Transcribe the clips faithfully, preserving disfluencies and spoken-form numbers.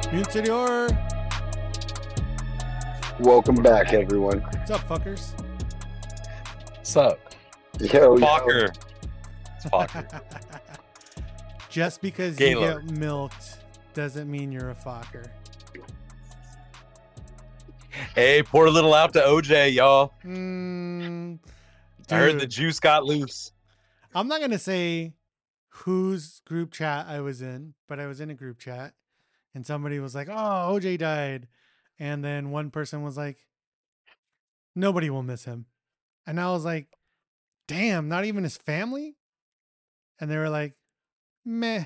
Mute City Horror. Welcome back, everyone. What's up, fuckers? What's up? Yo, Fokker. It's Fokker. Just because Gaylord. you get milked doesn't mean you're a fucker. Hey, pour a little out to O J, y'all. Mm, I heard the dude, juice got loose. I'm not going to say whose group chat I was in, but I was in a group chat and somebody was like, oh, O J died. And then one person was like, nobody will miss him. And I was like, damn, not even his family? And they were like, meh.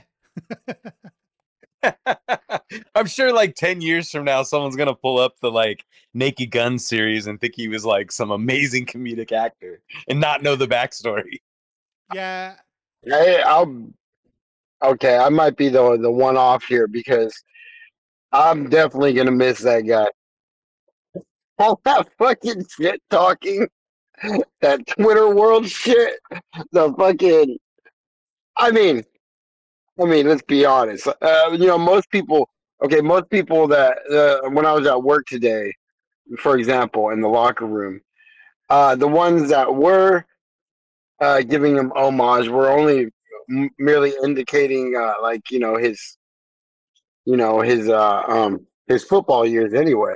I'm sure like ten years from now, someone's going to pull up the like Naked Gun series and think he was like some amazing comedic actor and not know the backstory. Yeah. Hey, I'll. Okay, I might be the the one off here because I'm definitely gonna miss that guy. All that fucking shit talking, that Twitter world shit, the fucking. I mean, I mean, let's be honest. Uh, you know, most people. Okay, most people that uh, when I was at work today, for example, in the locker room, uh, the ones that were uh, giving him homage were only m- merely indicating, uh, like you know, his, you know, his, uh, um, his football years anyway.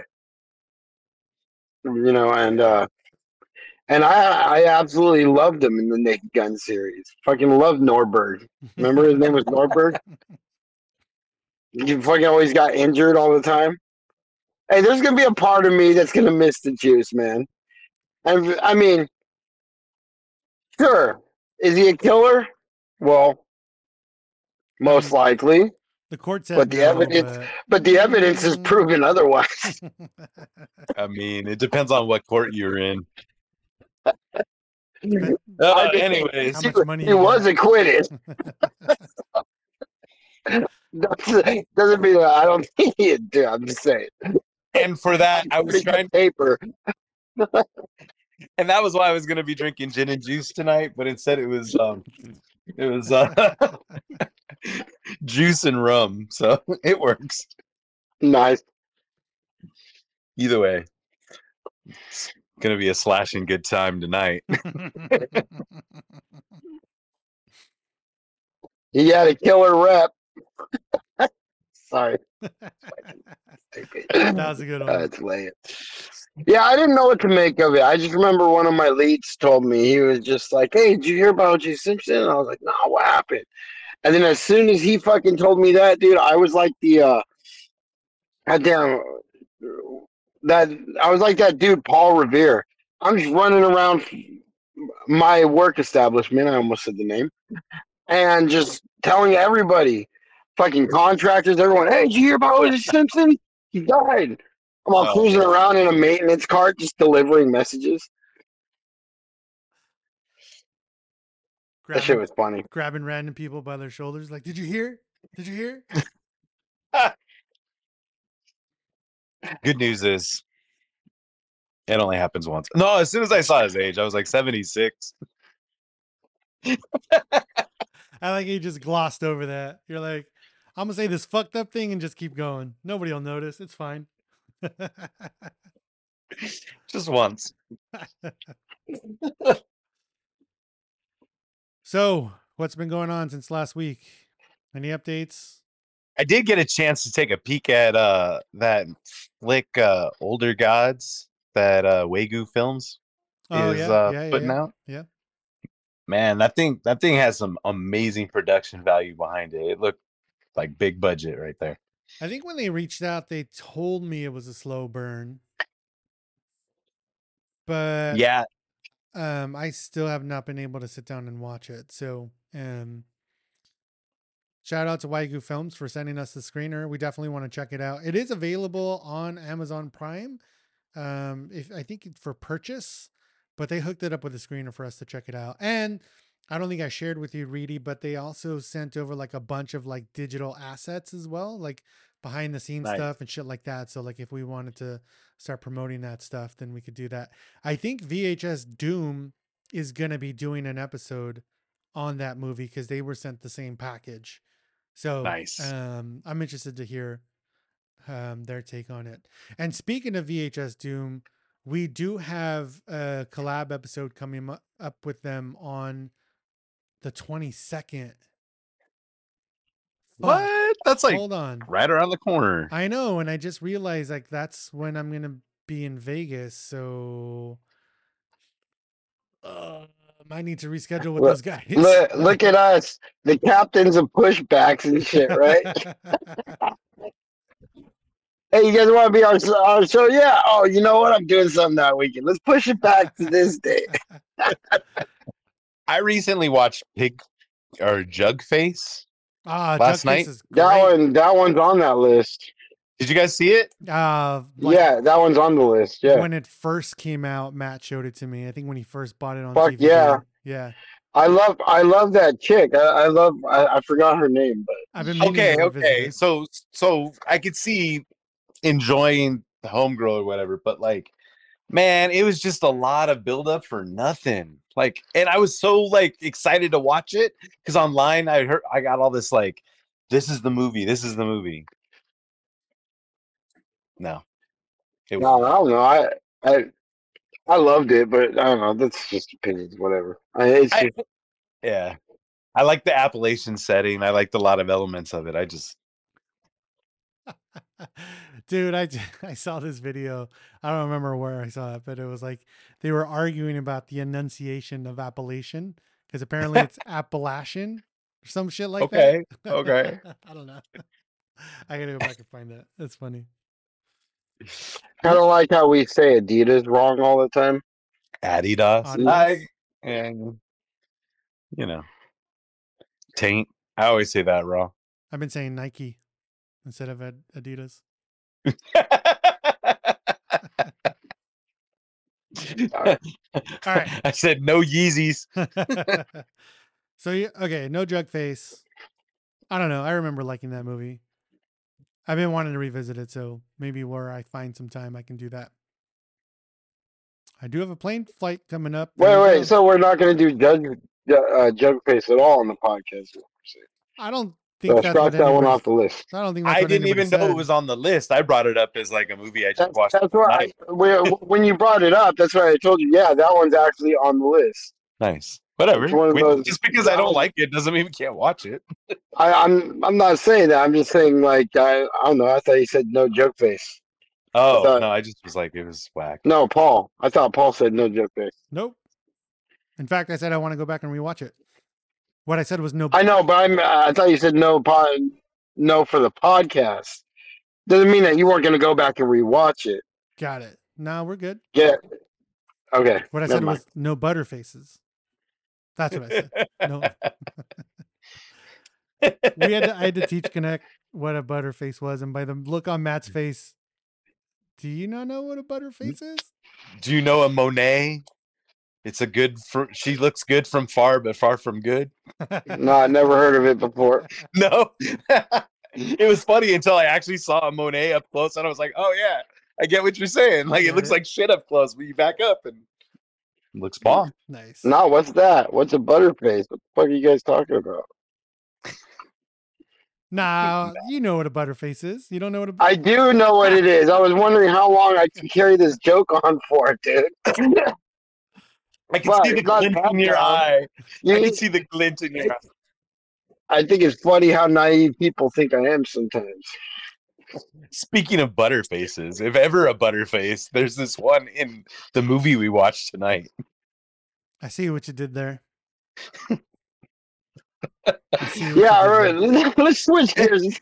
You know, and uh, and I, I absolutely loved him in the Naked Gun series. Fucking loved Norberg. Remember his name was Norberg. He fucking always got injured all the time. Hey, there's gonna be a part of me that's gonna miss the juice, man. And I mean, sure, is he a killer? Well, most Um, likely. the court said But the no, evidence, but, but the evidence is Mm. proven otherwise. I mean, it depends on what court you're in. Depend- Uh, I mean, anyways, How he, much money he you was got? acquitted. doesn't, doesn't mean that I don't think he'd do. I'm just saying. and for that, I was Pretty good trying, paper. and that was why I was going to be drinking gin and juice tonight, but instead it was, um, it was uh, juice and rum, so it works. Nice. Either way, it's gonna be a slashing good time tonight. He had a killer rep. Sorry. That was a good one. That's lame. Yeah, I didn't know what to make of it. I just remember one of my leads told me, he was just like, "Hey, did you hear about O J Simpson?" And I was like, "No, nah, what happened?" And then as soon as he fucking told me that, dude, I was like the uh goddamn that I was like that dude Paul Revere. I'm just running around my work establishment, I almost said the name, and just telling everybody, fucking contractors, everyone, "Hey, did you hear about O J Simpson? He died." I'm all Oh, cruising man. around in a maintenance cart just delivering messages. That shit grabbing, was funny. grabbing random people by their shoulders, like, "Did you hear? Did you hear?" Good news is it only happens once. No, as soon as I saw his age, I was like seventy-six. I like you just glossed over that. You're like, "I'm gonna say this fucked up thing and just keep going. Nobody will notice. It's fine." Just once. So, what's been going on since last week? Any updates? I did get a chance to take a peek at uh that flick uh Older Gods that uh Wagyu Films Oh is yeah, uh yeah, yeah, putting yeah. out. Yeah. Man, that thing that thing has some amazing production value behind it. It looked like big budget right there. I think when they reached out, they told me it was a slow burn, but Yeah, um, I still have not been able to sit down and watch it. So, um, shout out to Waigu Films for sending us the screener. We definitely want to check it out. It is available on Amazon Prime. Um, if I think for purchase, but they hooked it up with a screener for us to check it out. And I don't think I shared with you, Reedy, but they also sent over like a bunch of like digital assets as well, like behind the scenes nice. stuff and shit like that. So like if we wanted to start promoting that stuff, then we could do that. I think V H S Doom is gonna be doing an episode on that movie because they were sent the same package. So Nice. um, I'm interested to hear um, their take on it. And speaking of V H S Doom, we do have a collab episode coming mu- up with them on the twenty-second. Fuck. What? That's like Hold on. right around the corner. I know, and I just realized like that's when I'm gonna be in Vegas, so uh, I need to reschedule with Look- those guys. Look, look at us, the captains of pushbacks and shit, right? Hey, you guys want to be on our show? Yeah. Oh, you know what? I'm doing something that weekend. Let's push it back to this day. I recently watched Pig or Jug Face. Ah, Last Jugface night? is That great. one, that one's on that list. Did you guys see it? Uh, like, Yeah, that one's on the list. Yeah. when it first came out, Matt showed it to me. I think when he first bought it on Fuck D V D. yeah. Yeah. I love, I love that chick. I, I love, I, I forgot her name, but I've been meaning Okay, to revisit okay. it. So so I could see enjoying the homegirl or whatever, but like, man, it was just a lot of buildup for nothing. Like, and I was so like excited to watch it because online I heard I got all this like, this is the movie, this is the movie. No, it no, was I don't know. I, I, I loved it, but I don't know. That's just opinions, whatever. I, it's I- just, yeah. I like the Appalachian setting. I liked a lot of elements of it. I just Dude, I, j- I saw this video. I don't remember where I saw it, but it was like they were arguing about the enunciation of Appalachian because apparently it's Appalachian or some shit like okay, that. okay. I don't know. I gotta go back and find that. That's funny. kind of like how we say Adidas wrong all the time. Adidas. Adidas. I, and you know, taint. I always say that wrong. I've been saying Nike instead of Ad- Adidas. All right. I said no Yeezys. So yeah, okay, no Jug Face. I don't know. I remember liking that movie. I've been wanting to revisit it, so maybe where I find some time, I can do that. I do have a plane flight coming up. There Wait, you wait. go. So we're not going to do Jug, uh, Jugface at all on the podcast. I don't think So that's scratch what that one anybody- off the list. I don't think that's I what didn't anybody even know said. it was on the list. I brought it up as like a movie I just That's, watched. that's why I, tonight. when when you brought it up, that's why I told you. Yeah, that one's actually on the list. Nice. Whatever. It's one of We- those- just because I don't like it doesn't mean we can't watch it. I, I'm I'm not saying that. I'm just saying like I, I don't know. I thought you said no joke face. Oh thought- no, I just was like it was whack. No, Paul. I thought Paul said no joke face. Nope. In fact, I said I want to go back and rewatch it. What I said was no. I know, but I'm. I thought you said no pod, no for the podcast. Doesn't mean that you weren't going to go back and rewatch it. Got it. No, we're good. Yeah. Okay. What I never said mind. was no butterfaces. That's what I said. No. we had to, I had to teach Connect what a butterface was, and by the look on Matt's face, do you not know what a butterface is? Do you know a Monet? It's a good. Fr- she looks good from far, but far from good. No, I never heard of it before. No, it was funny until I actually saw a Monet up close, and I was like, "Oh yeah, I get what you're saying. Like it looks like shit up close, but you back up and it looks bomb." Nice. No, what's that? What's a butterface? What the fuck are you guys talking about? Nah, you know what a butterface is. You don't know what a I do know what it is. I was wondering how long I could carry this joke on for, dude. I can Well, see the it's not glint that in your bad. eye. I You- can see the glint in your eye. I think it's funny how naive people think I am sometimes. Speaking of butterfaces, if ever a butterface, there's this one in the movie we watched tonight. I see what you did there. I see what Yeah, all you did there. right. Let's switch gears.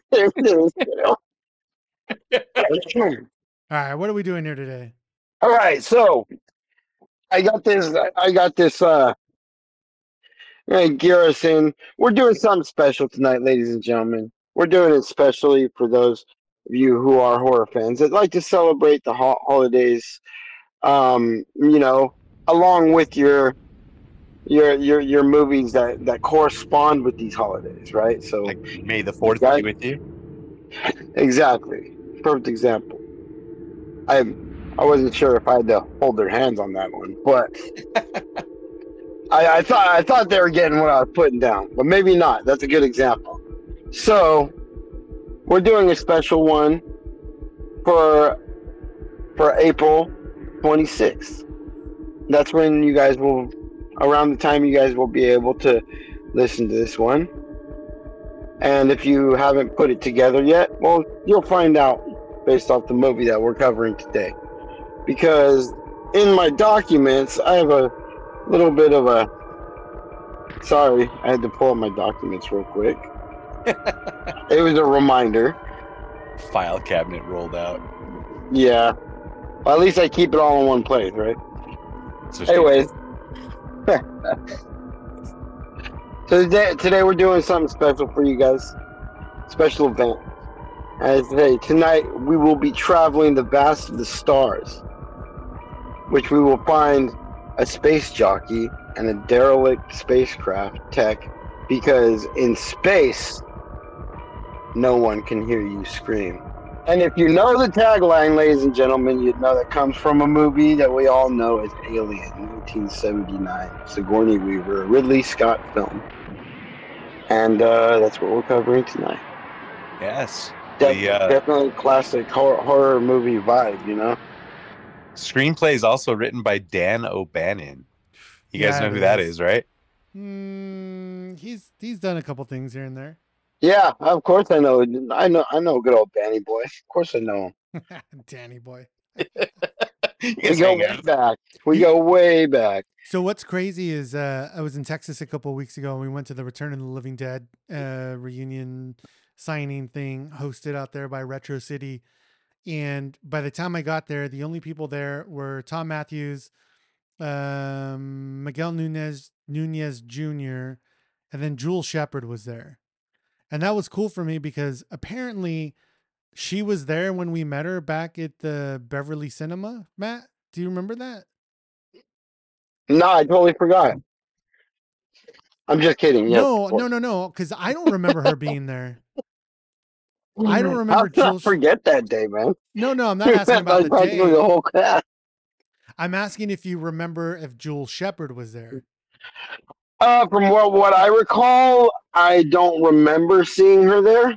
All right, what are we doing here today? All right, so I got this. I got this. Uh, uh, Garrison. We're doing something special tonight, ladies and gentlemen. We're doing it especially for those of you who are horror fans that like to celebrate the ho- holidays. Um, you know, along with your your your your movies that that correspond with these holidays, right? So Like, May the Fourth Right. be with you. exactly, perfect example. I I wasn't sure if I had to hold their hands on that one, but I, I thought I thought they were getting what I was putting down, but maybe not. That's a good example. So we're doing a special one for for April twenty-sixth. That's when you guys will, around the time you guys will be able to listen to this one. And if you haven't put it together yet, well, you'll find out based off the movie that we're covering today. Because in my documents, I have a little bit of a. Sorry, I had to pull up my documents real quick. It was a reminder. File cabinet rolled out. Yeah. Well, at least I keep it all in one place, right? So Anyways. So today, today we're doing something special for you guys. Special event. As today, tonight we will be traveling the vast of the stars, which we will find a space jockey and a derelict spacecraft tech, because in space, no one can hear you scream. And if you know the tagline, ladies and gentlemen, you'd know that comes from a movie that we all know as Alien, nineteen seventy-nine, Sigourney Weaver, a Ridley Scott film. And uh, that's what we're covering tonight. Yes. Def- The uh, definitely classic horror, horror movie vibe, you know? screenplay is also written by Dan O'Bannon. You guys Yeah, know it who that is. is, right? Mm, he's he's done a couple things here and there. Yeah, of course I know. I know. I know. Good old Danny boy. Of course I know him. Danny boy. You We guys go hang way out. back. We He- go way back. So what's crazy is uh, I was in Texas a couple of weeks ago and we went to the Return of the Living Dead uh, reunion signing thing hosted out there by Retro City. And by the time I got there, the only people there were Tom Matthews, um, Miguel Nunez, Nunez Junior, and then Jules Shepard was there. And that was cool for me because apparently she was there when we met her back at the Beverly Cinema. Matt, do you remember that? No, I totally forgot. I'm just kidding. Yes. No, no, no, no, because I don't remember her being there. I don't How remember did I Jules. forget that day, man? No, no, I'm not asking about the Practically day. the whole cast. I'm asking if you remember if Jules Shepard was there. Uh, from what what I recall, I don't remember seeing her there.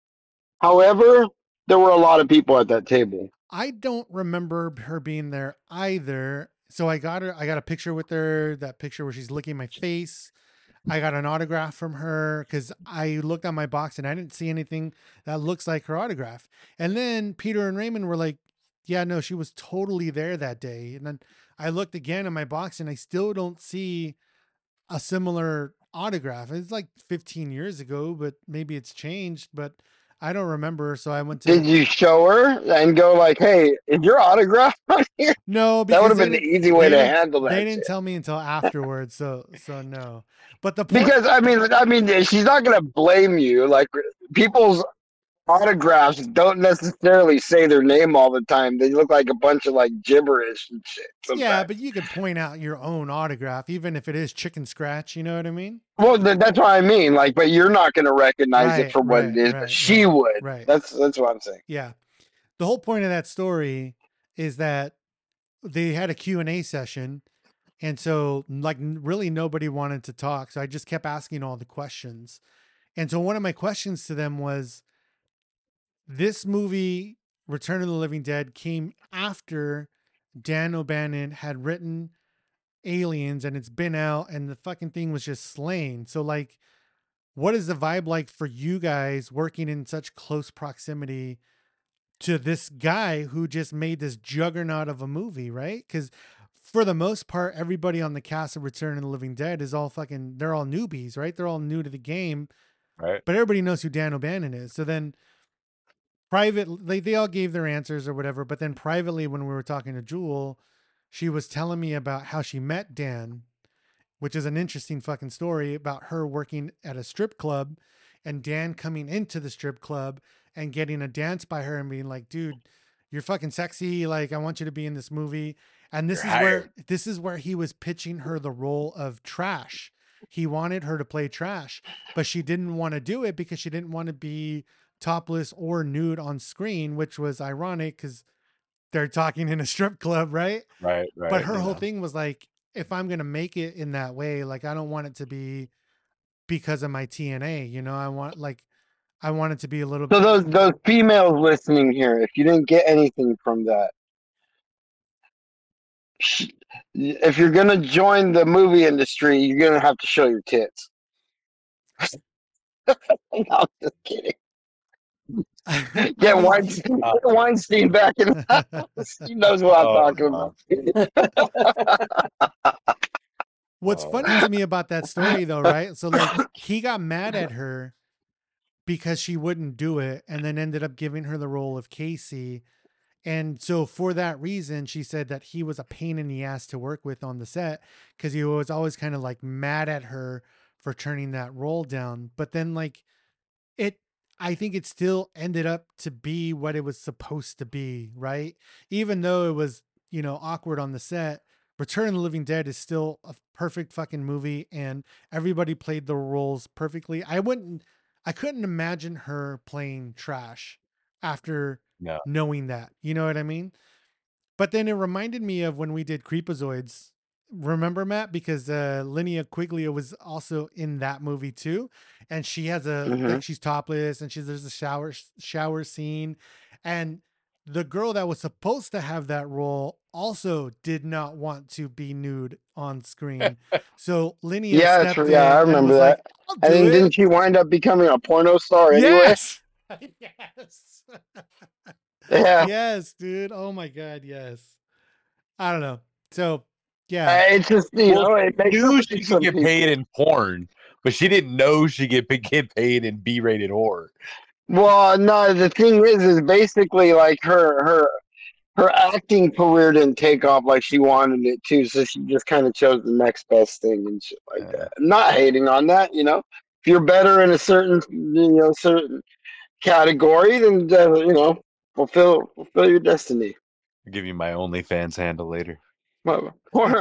However, there were a lot of people at that table. I don't remember her being there either. So I got her, I got a picture with her, that picture where she's licking my face. I got an autograph from her because I looked on my box and I didn't see anything that looks like her autograph. And then Peter and Raymond were like, yeah, no, she was totally there that day. And then I looked again in my box and I still don't see a similar autograph. It's like fifteen years ago, but maybe it's changed, but I don't remember. So I went to Did you show her and go like, "Hey, is your autograph on here?" no, That would because have they been the didn't, easy way they to didn't, handle that they didn't shit. tell me until afterwards. So, so no, but the point, Because I mean, I mean, she's not gonna blame you. Like people's autographs don't necessarily say their name all the time. They look like a bunch of like gibberish and shit. yeah, sometimes. but you could point out your own autograph, even if it is chicken scratch. You know what I mean? Well, th- that's what I mean. Like, but you're not gonna recognize Right, it for what right, it is, right, but she right, would. right. That's that's what I'm saying. Yeah. The whole point of that story is that they had a Q and A session. And so like n- really nobody wanted to talk. So I just kept asking all the questions. And so one of my questions to them was, this movie, Return of the Living Dead, came after Dan O'Bannon had written Aliens and it's been out and the fucking thing was just slain. So like, what is the vibe like for you guys working in such close proximity to this guy who just made this juggernaut of a movie, right? Because for the most part, everybody on the cast of Return of the Living Dead is all fucking, they're all newbies, right? They're all new to the game, Right. but everybody knows who Dan O'Bannon is. So then private, they, they all gave their answers or whatever. But then privately, when we were talking to Jewel, she was telling me about how she met Dan, which is an interesting fucking story about her working at a strip club and Dan coming into the strip club and getting a dance by her and being like, dude, you're fucking sexy. Like, I want you to be in this movie. And this You're is where, hired. this is where he was pitching her the role of Trash. He wanted her to play Trash, but she didn't want to do it because she didn't want to be topless or nude on screen, which was ironic because they're talking in a strip club, right? Right. Right. But her you whole know. thing was like, if I'm going to make it in that way, like, I don't want it to be because of my T N A, you know, I want like, I want it to be a little. So those those females listening here, if you didn't get anything from that, sh- if you're gonna join the movie industry, you're gonna have to show your tits. No, I'm just kidding. I Get mean, Weinstein, Uh, get Weinstein back in the house. He knows what I'm oh, talking no. about. what's Oh. funny to me about that story, though, right? So, like, he got mad at her because she wouldn't do it, and then ended up giving her the role of Casey. And so, for that reason, she said that he was a pain in the ass to work with on the set because he was always kind of like mad at her for turning that role down. But then, like, it, I think it still ended up to be what it was supposed to be, right? Even though it was, you know, awkward on the set, Return of the Living Dead is still a perfect fucking movie, and everybody played the roles perfectly. I wouldn't, I couldn't imagine her playing trash after No. knowing that. You know what I mean? But then it reminded me of when we did Creepazoids. Remember, Matt? Because uh Linnea Quigley was also in that movie too. And she has a hmm like she's topless and she's there's a shower shower scene. And the girl that was supposed to have that role also did not want to be nude on screen. So Linnea Yeah, that's stepped right. Yeah, I in and remember was like, that. I'll And do then it. didn't she wind up becoming a porno star anyway? Yes. Yes. Yeah. Yes, dude. Oh my god, yes. I don't know. So yeah, Uh, It's just you Well, know it she makes knew sense she to could some get people. paid in porn, but she didn't know she could be- get paid in B-rated horror. Well, no, the thing is, is basically like her her her acting career didn't take off like she wanted it to, so she just kind of chose the next best thing and shit like Uh, that. Not hating on that, you know. If you're better in a certain you know certain category, then uh, you know fulfill fulfill your destiny. I'll give you my OnlyFans handle later. Well, Porno,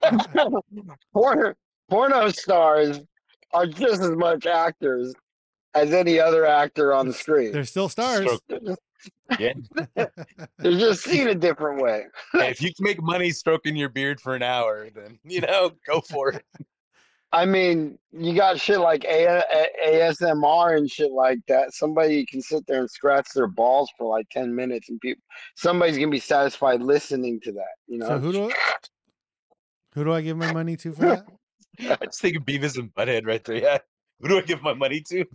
porno, porno stars are just as much actors as any other actor on the screen. they're still stars. Stroke. They're just, Yeah. they're just seen a different way. Hey, if you can make money stroking your beard for an hour, then you know, go for it. I mean, you got shit like A- A- ASMR and shit like that. Somebody can sit there and scratch their balls for like ten minutes, and people, somebody's gonna be satisfied listening to that. You So know, who do who do I give my money to for that? I just think of Beavis and Butthead right there. Yeah. Who do I give my money to?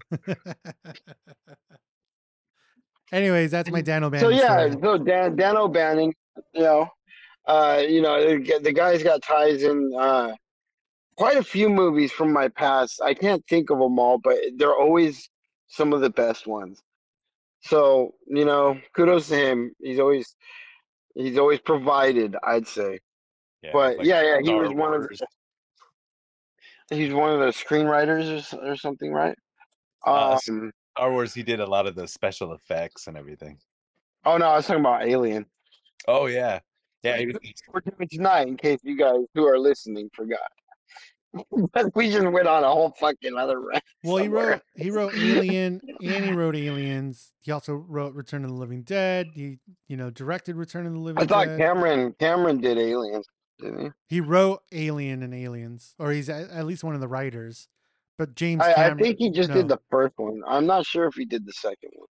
Anyways, that's my Dan so O'Bannon yeah, story. so Dan Dan O'Bannon, you know, uh, you know, the the guy's got ties in uh, quite a few movies from my past. I can't think of them all, but they're always some of the best ones. So you know, kudos to him. He's always he's always provided, I'd say. Yeah, But like yeah, yeah, he was Star one of Wars. he's one of the screenwriters or, s- or something, right? Uh, Um, Star Wars, he did a lot of the special effects and everything. oh no, I was talking about Alien. Oh yeah, yeah. he was- We're doing tonight, in case you guys who are listening forgot. But we just went on a whole fucking other rant Well, he somewhere. wrote he wrote Alien and he wrote Aliens. He also wrote Return of the Living Dead. He, you know, directed Return of the I Living thought Dead. Cameron Cameron did Aliens, didn't he? He wrote Alien and Aliens, or he's at, at least one of the writers. But James I, I Cameron, think he just did no, the first one. I'm not sure if he did the second one.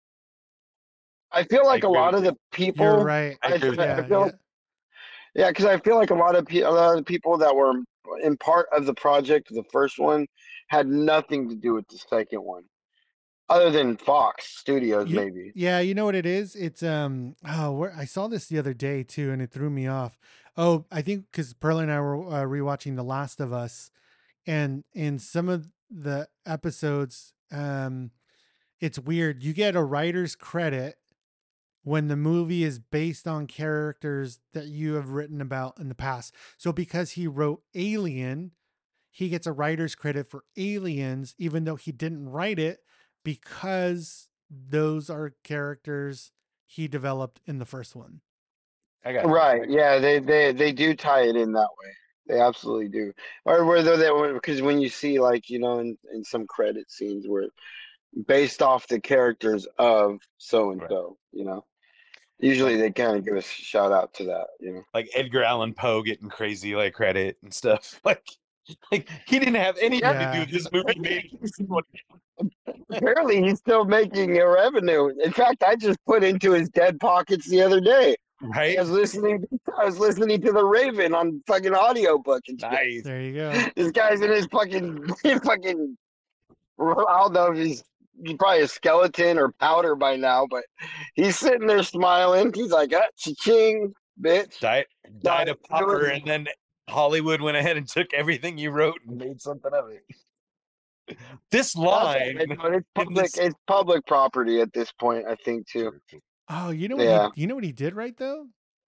I feel I like a agree lot with of you. the you're people. right. I I, agree with I you. Yeah, feel yeah. like yeah, because I feel like a lot of pe- a lot of the people that were in part of the project, the first one, had nothing to do with the second one, other than Fox Studios, You, maybe. yeah, you know what it is? It's um oh, where I saw this the other day too, and it threw me off. Oh, I think because Pearl and I were uh, rewatching The Last of Us, and in some of the episodes, um, it's weird. You get a writer's credit when the movie is based on characters that you have written about in the past. So because he wrote Alien, he gets a writer's credit for Aliens, even though he didn't write it, because those are characters he developed in the first one. I got you. Right? Yeah, they they they do tie it in that way. They absolutely do. Or whether they because when you see like you know in in some credit scenes where based off the characters of so and Right. so, you know, usually Like they kind of give a shout out to that, you know. like Edgar Allan Poe getting crazy like credit and stuff. Like Like he didn't have anything Yeah. to do Yeah. with this movie. Made Apparently, he's still making a revenue. In fact, I just put into his dead pockets the other day. I right? was listening. I was listening to the Raven on fucking audiobook and shit. Nice. There you go. This guy's in his fucking fucking. I don't know if he's he's probably a skeleton or powder by now, but he's sitting there smiling. He's like, ah, cha-ching, bitch. Died died No, a pauper, and then Hollywood went ahead and took everything you wrote and made something of it. This that's all line, right, but it's in public. this- It's public property at this point, I think too. Oh, you know what Yeah. he you know what he did right though?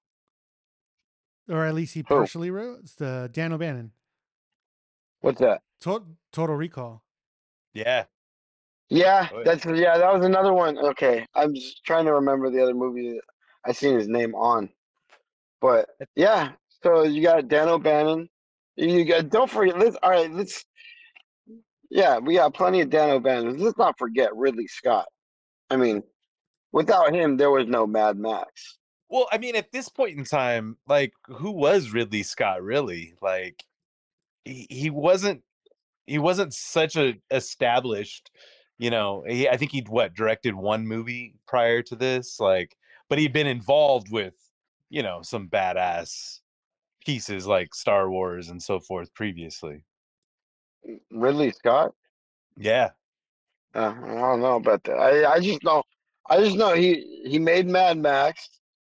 Or at least he Who? partially wrote? It's the Dan O'Bannon. What's that? Total, Total Recall. yeah, Yeah, Oh, yeah. that's yeah. That was another one. Okay, I'm just trying to remember the other movie that I seen his name on. But yeah, so you got Dan O'Bannon. You got don't forget. Let's all right. Let's yeah, we got plenty of Dan O'Bannon. Let's not forget Ridley Scott. I mean, without him, there was no Mad Max. Well, I mean, at this point in time, like, who was Ridley Scott really? Like, he, he wasn't he wasn't such a established, you know. He, I think he'd what directed one movie prior to this, like, but he'd been involved with, you know, some badass pieces like Star Wars and so forth previously. Ridley Scott. Yeah, Uh, I don't know about that. I I just know. I just know he he made Mad Max.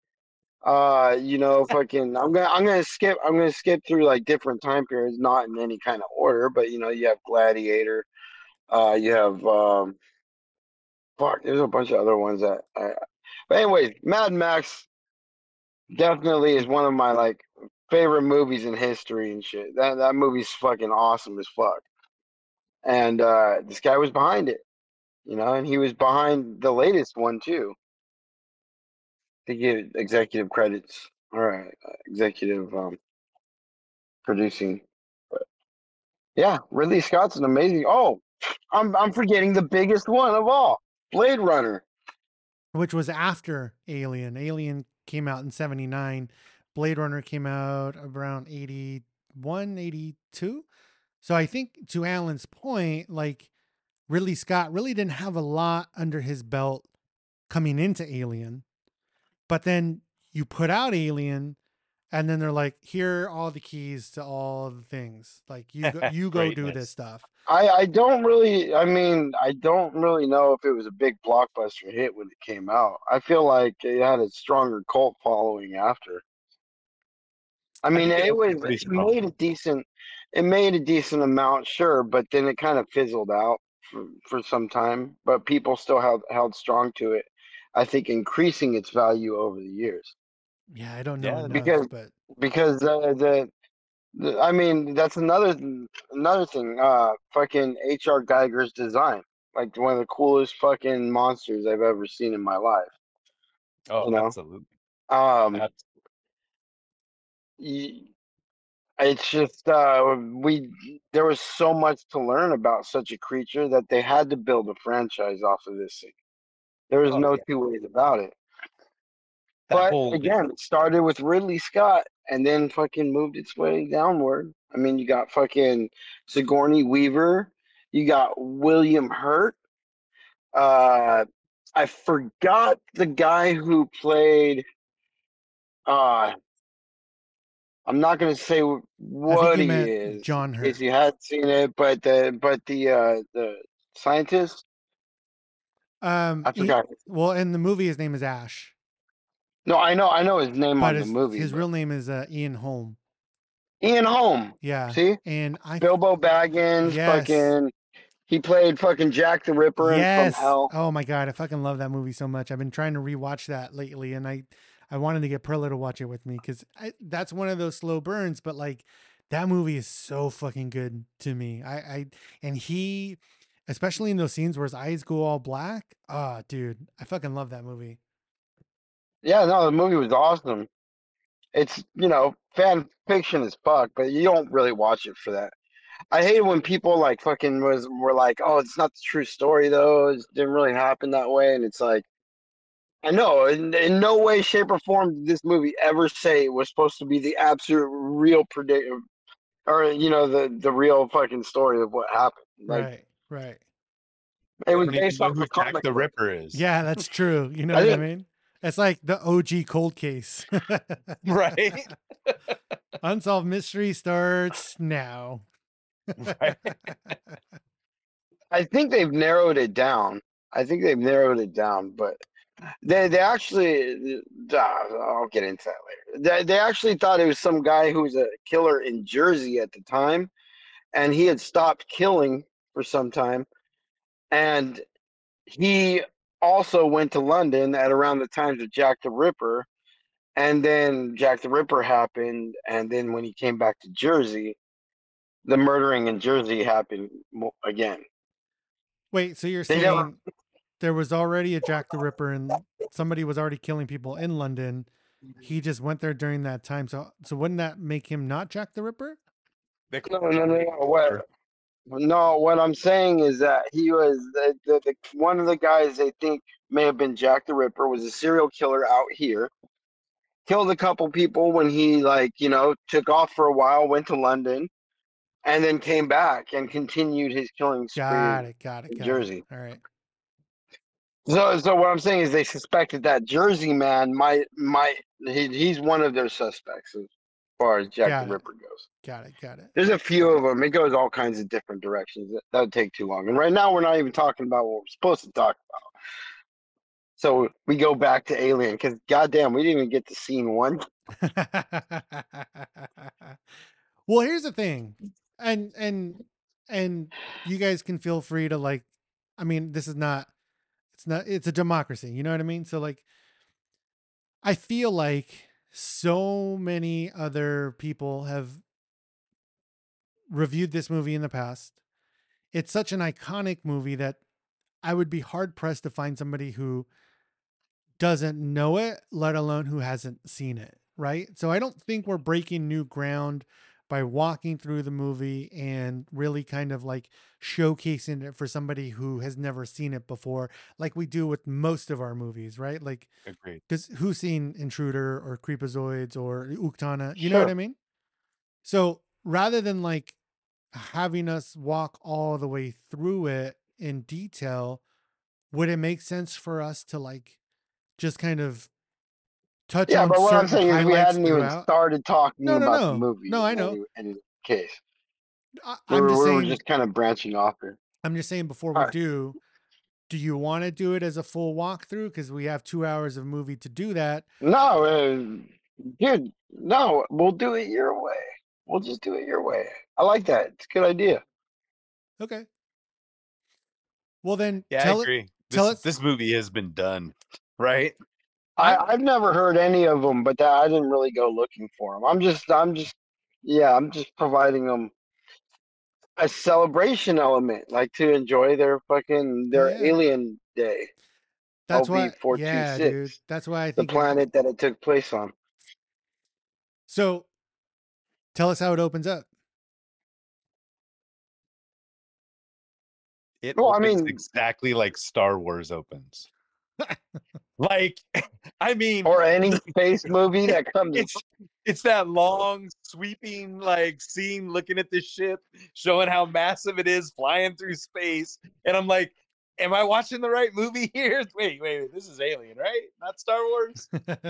Uh, you know, fucking. I'm gonna I'm gonna skip. I'm gonna skip through like different time periods, not in any kind of order, but you know, you have Gladiator. Uh, you have um, fuck. There's a bunch of other ones that. I, but anyways, Mad Max definitely is one of my like favorite movies in history and shit. That that movie's fucking awesome as fuck. And uh, this guy was behind it, you know, and he was behind the latest one too. To give executive credits. All right, uh, executive um, producing. But yeah, Ridley Scott's an amazing. Oh, I'm I'm forgetting the biggest one of all, Blade Runner. Which was after Alien. Alien came out in seventy-nine. Blade Runner came out around eighty-one, eighty-two. So I think to Alan's point, like Ridley Scott really didn't have a lot under his belt coming into Alien. But then you put out Alien and then they're like, here are all the keys to all the things. Like you go, you go do Greatness. this stuff. I I don't really. I mean, I don't really know if it was a big blockbuster hit when it came out. I feel like it had a stronger cult following after. I mean, think it it was opened pretty it strong. made a decent, it made a decent amount, sure, but then it kind of fizzled out for, for some time. But people still held held strong to it. I think increasing its value over the years Yeah, I don't know Yeah, enough, because but because uh, the, the I mean that's another another thing. Uh, fucking H R. Geiger's design, like one of the coolest fucking monsters I've ever seen in my life. Oh, You know, absolutely. um, Ab- y- it's just uh, we there was so much to learn about such a creature that they had to build a franchise off of this thing. There was Oh, no yeah. two ways about it. That But whole again, it started with Ridley Scott and then fucking moved its way downward. I mean, you got fucking Sigourney Weaver, you got William Hurt. Uh, I forgot the guy who played. Uh, I'm not gonna say I think what you he meant is John in case Hurt. you had seen it, but the but the uh, the scientist, Um, I he, forgot. well, in the movie, his name is Ash, No, I know I know his name but on the his movie. his But real name is uh, Ian Holm. Ian Holm, Yeah, see, and I Bilbo Baggins, yes, fucking. He played fucking Jack the Ripper in From yes. Hell. Oh my god, I fucking love that movie so much. I've been trying to rewatch that lately, and I I wanted to get Perla to watch it with me because that's one of those slow burns. But like that movie is so fucking good to me. I I and he, especially in those scenes where his eyes go all black. Ah, dude, I fucking love that movie. Yeah, no, the movie was awesome. It's you know fan fiction as fuck, but you don't really watch it for that. I hate when people like fucking was were like, oh, it's not the true story though. It didn't really happen that way, and it's like, I know in, in no way, shape, or form did this movie ever say it was supposed to be the absolute real predict or you know the the real fucking story of what happened. Like Right, right. it I was don't even based know off who a Jack comic the book. Ripper is. Yeah, that's true. You know I what I think mean? It's like the O G cold case. Right? Unsolved mystery starts now. Right. I think they've narrowed it down. I think they've narrowed it down, but they they actually uh, I'll get into that later. They they actually thought it was some guy who was a killer in Jersey at the time, and he had stopped killing for some time, and he also went to London at around the times of Jack the Ripper, and then Jack the Ripper happened, and then when he came back to Jersey, the murdering in Jersey happened again. Wait, so you're They never. saying there was already a Jack the Ripper and somebody was already killing people in London. He just went there during that time. So so wouldn't that make him not Jack the Ripper? They No, no, no, no. What? No, what I'm saying is that he was the, the, the one of the guys they think may have been Jack the Ripper was a serial killer out here. Killed a couple people when he like you know took off for a while, went to London, and then came back and continued his killing spree Got in, it, got it, in got it. Jersey. All right. So, so what I'm saying is they suspected that Jersey man might might he, he's one of their suspects as far as Jack the Got it. Ripper goes. Got it, got it. There's a few of them. It goes all kinds of different directions. That, that would take too long. And right now we're not even talking about what we're supposed to talk about. So we go back to Alien because goddamn, we didn't even get to scene one. Well, here's the thing. And and and you guys can feel free to like I mean, this is not it's not it's a democracy, you know what I mean? So like I feel like so many other people have reviewed this movie in the past. It's such an iconic movie that I would be hard pressed to find somebody who doesn't know it, let alone who hasn't seen it. Right. So I don't think we're breaking new ground by walking through the movie and really kind of like showcasing it for somebody who has never seen it before, like we do with most of our movies, right? Like, Agreed. because who's seen Intruder or Creepazoids or Uktana? You know what I Sure. mean? So rather than like having us walk all the way through it in detail, would it make sense for us to like just kind of touch Yeah, on but what I'm certain saying is we highlights hadn't even throughout? started talking No, no, about the no. movie No, I in know. any, any case. I, We I'm were, just we were saying, just kind of branching off here. I'm just saying before All we right. do, do you want to do it as a full walkthrough? Because we have two hours of movie to do that. No, uh, dude, no, we'll do it your way. We'll just do it your way. I like that. It's a good idea. Okay. Well, then Yeah, I tell it, agree. tell This us. this movie has been done, right? I, I'm, I've never heard any of them, but that, I didn't really go looking for them. I'm just, I'm just, yeah, I'm just providing them a celebration element, like to enjoy their fucking yeah, their yeah. alien day, That's LV why, four two yeah, dude. six, That's why I the think it. planet that it took place on. So tell us how it opens up. It Well, I opens mean, exactly like Star Wars opens. Like, I mean, or any space movie that comes. it's it's that long sweeping like scene looking at the ship showing how massive it is flying through space, and I'm like, am I watching the right movie here? Wait, wait, wait, this is Alien, right? Not Star Wars.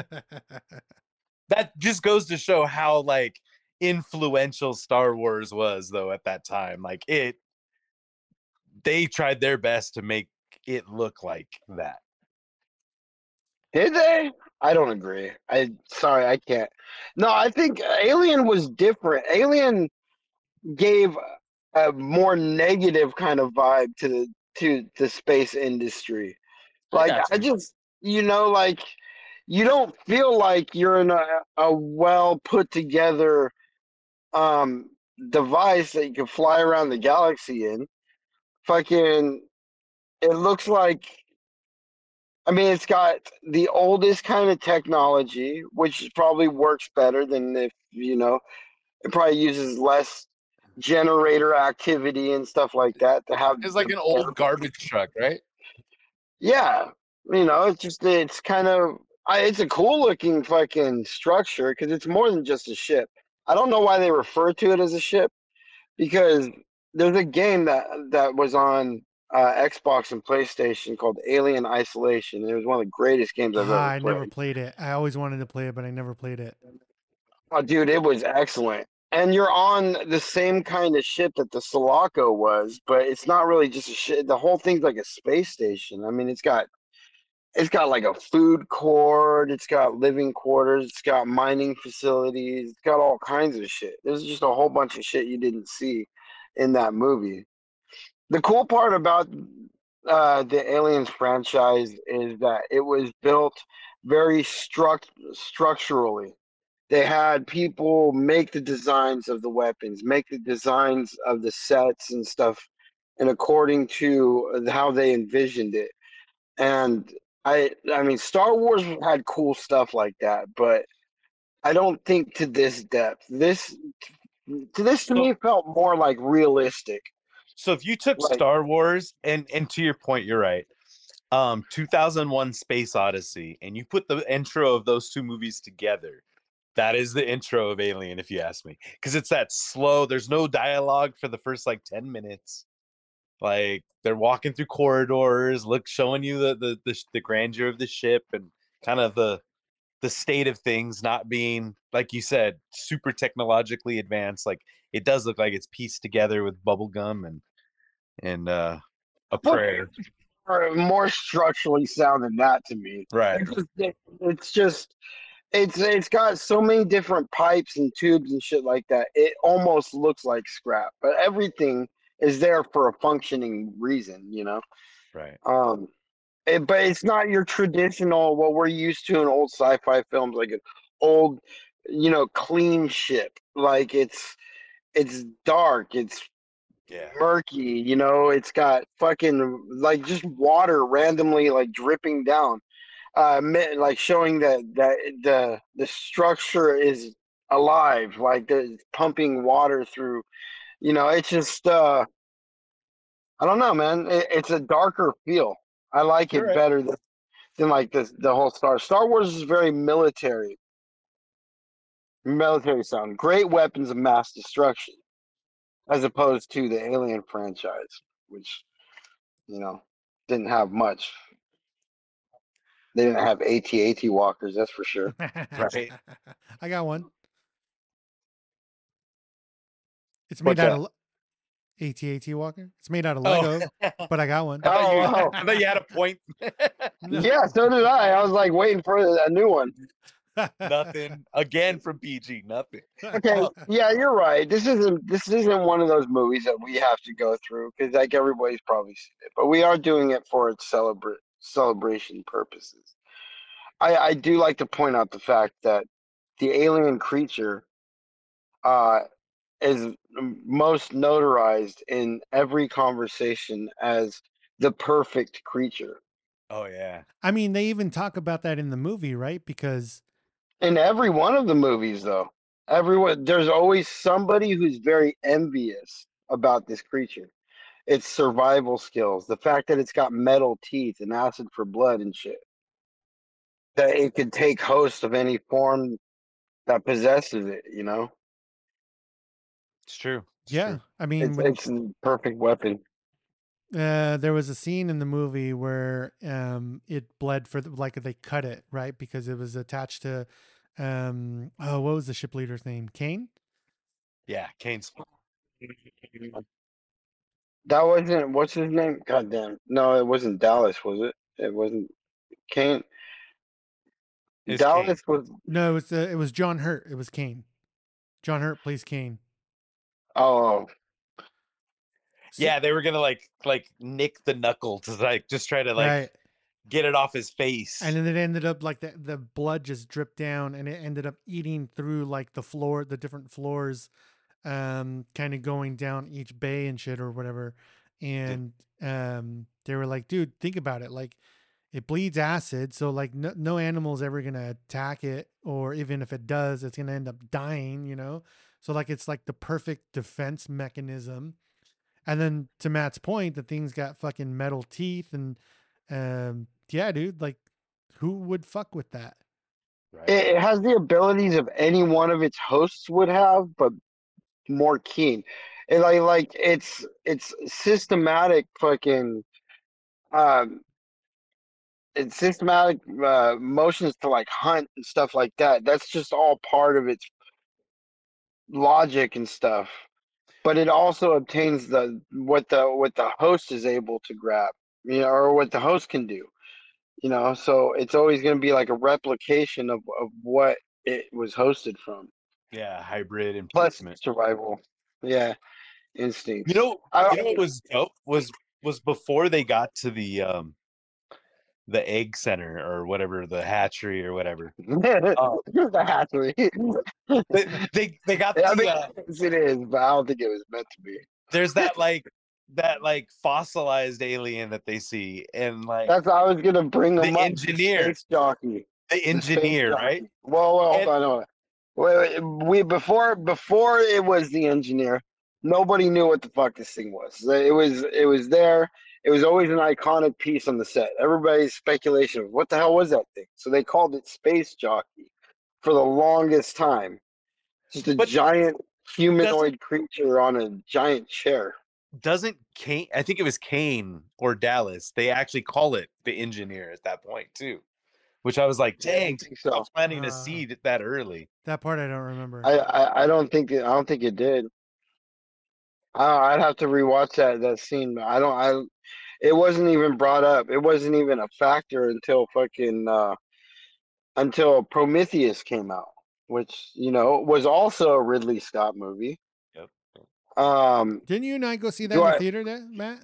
That just goes to show how like influential Star Wars was though at that time. Like it they tried their best to make it look like that. Did they? I don't agree. I sorry, I can't. No, I think Alien was different. Alien gave a more negative kind of vibe to the to the space industry. I Like got I you. just, you know, like you don't feel like you're in a, a well put together um device that you can fly around the galaxy in. Fucking, it looks like. I mean, it's got the oldest kind of technology, which probably works better than if you know. It probably uses less generator activity and stuff like that to have It's like the an old garbage truck, right? yeah, you know, it's just it's kind of I, it's a cool looking fucking structure because it's more than just a ship. I don't know why they refer to it as a ship because there's a game that that was on uh, Xbox and PlayStation called Alien Isolation. It was one of the greatest games I've Ah, ever I never played. played it. I always wanted to play it, but I never played it. Oh, dude, it was excellent. And you're on the same kind of ship that the Sulaco was, but it's not really just a ship. The whole thing's like a space station. I mean, it's got it's got like a food court, it's got living quarters, it's got mining facilities, it's got all kinds of shit. There's just a whole bunch of shit you didn't see in that movie. The cool part about uh, the Aliens franchise is that it was built very struct structurally. They had people make the designs of the weapons, make the designs of the sets and stuff, and according to how they envisioned it. And I, I mean, Star Wars had cool stuff like that, but I don't think to this depth. This, to this to So me felt more like realistic. so if you took Like, Star Wars and and to your point, you're right. Um, two thousand one Space Odyssey, and you put the intro of those two movies together. That is the intro of Alien, if you ask me, because it's that slow. There's no dialogue for the first like ten minutes. Like they're walking through corridors, look, showing you the the the, the grandeur of the ship and kind of the the state of things not being, like you said, super technologically advanced. Like it does look like it's pieced together with bubble gum and and uh, a what prayer. more structurally sound than that to me? Right. It's just, it, it's just, it's it's got so many different pipes and tubes and shit like that. It almost looks like scrap, but everything is there for a functioning reason, you know. Right. Um, it, but it's not your traditional what we're used to in old sci-fi films, like an old, you know, clean ship. Like it's it's dark, it's Yeah. murky, you know. It's got fucking like just water randomly like dripping down, uh, like showing that that the the structure is alive, like the pumping water through. You know, it's just uh, I don't know, man. It, it's a darker feel. I like You're it right. better than than like this the whole Star Star Wars is very military military sound. Great weapons of mass destruction, as opposed to the Alien franchise, which you know didn't have much. They didn't have AT-AT walkers, that's for sure. Right. I got one. It's made What's out that? of AT-AT Walker. It's made out of Oh, Lego, I but I got one. thought you Oh, I thought you had a point. No. yeah, so did I. I was like waiting for a new one. Nothing again from P G. Nothing. Okay, Oh, yeah, you're right. This isn't this isn't one of those movies that we have to go through because like everybody's probably seen it, but we are doing it for its celebra- celebration purposes. I, I do like to point out the fact that the alien creature uh, is most notarized in every conversation as the perfect creature. oh yeah. I mean, they even talk about that in the movie, right? Because In every one of the movies, though, everyone there's always somebody who's very envious about this creature. Its survival skills, the fact that it's got metal teeth and acid for blood and shit, that it could take host of any form that possesses it. You know, It's true. It's yeah, true. I mean, it's when it's a perfect weapon. uh, there was a scene in the movie where um, it bled for the, like they cut it right because it was attached to um, oh, what was the ship leader's name? Kane. Yeah, Kane's That wasn't what's his name? God damn. No, it wasn't Dallas, was it? It wasn't Kane. is Kane. Dallas was No, it was uh, it was John Hurt. It was Kane. John Hurt plays Kane. oh So, Yeah, they were gonna like like nick the knuckle to like just try to like right. get it off his face. And then it ended up like the, the blood just dripped down and it ended up eating through like the floor, the different floors, um, kind of going down each bay and shit or whatever. And um, they were like, dude, think about it. Like it bleeds acid. So like no, no animal's ever going to attack it. Or even if it does, it's going to end up dying, you know? So like it's like the perfect defense mechanism. And then to Matt's point, the thing's got fucking metal teeth and um yeah, dude, like who would fuck with that? Right. It, it has the abilities of any one of its hosts would have, but more keen. And like like it's it's systematic fucking um it's systematic uh motions to like hunt and stuff like that. That's just all part of its logic and stuff. But it also obtains the what the what the host is able to grab, you know, or what the host can do. You know, so it's always going to be like a replication of, of what it was hosted from. Yeah, hybrid Plus improvement. survival. Yeah, You instincts. know, I, you know what was dope was was before they got to the um the egg center or whatever, the hatchery or whatever. Uh, the hatchery. they, they they got I the mean, uh, yes, it is, but I don't think it was meant to be. there's that like that like fossilized alien that they see, and like That's I was gonna bring the them up. The engineer, space jockey. the The space engineer, right? jockey. Whoa, whoa, hold And on, hold on. Wait, wait, we before before it was the engineer. Nobody knew what the fuck this thing was. It was it was there. It was always an iconic piece on the set. Everybody's speculation of what the hell was that thing. So they called it space jockey for the longest time. Just a but giant doesn't humanoid creature on a giant chair. doesn't Kane? I think it was Kane or Dallas. They actually call it the engineer at that point too, which I was like, Yeah, I dang, think I so. was planting a Uh, seed that early. that part I don't remember. I, I, I don't think it, I don't think it did. I, I'd have to rewatch that that scene. But I don't. I. It wasn't even brought up. It wasn't even a factor until fucking uh, until Prometheus came out, which you know was also a Ridley Scott movie. Yep. Um, Didn't you and I go see that do in the I theater, there, Matt?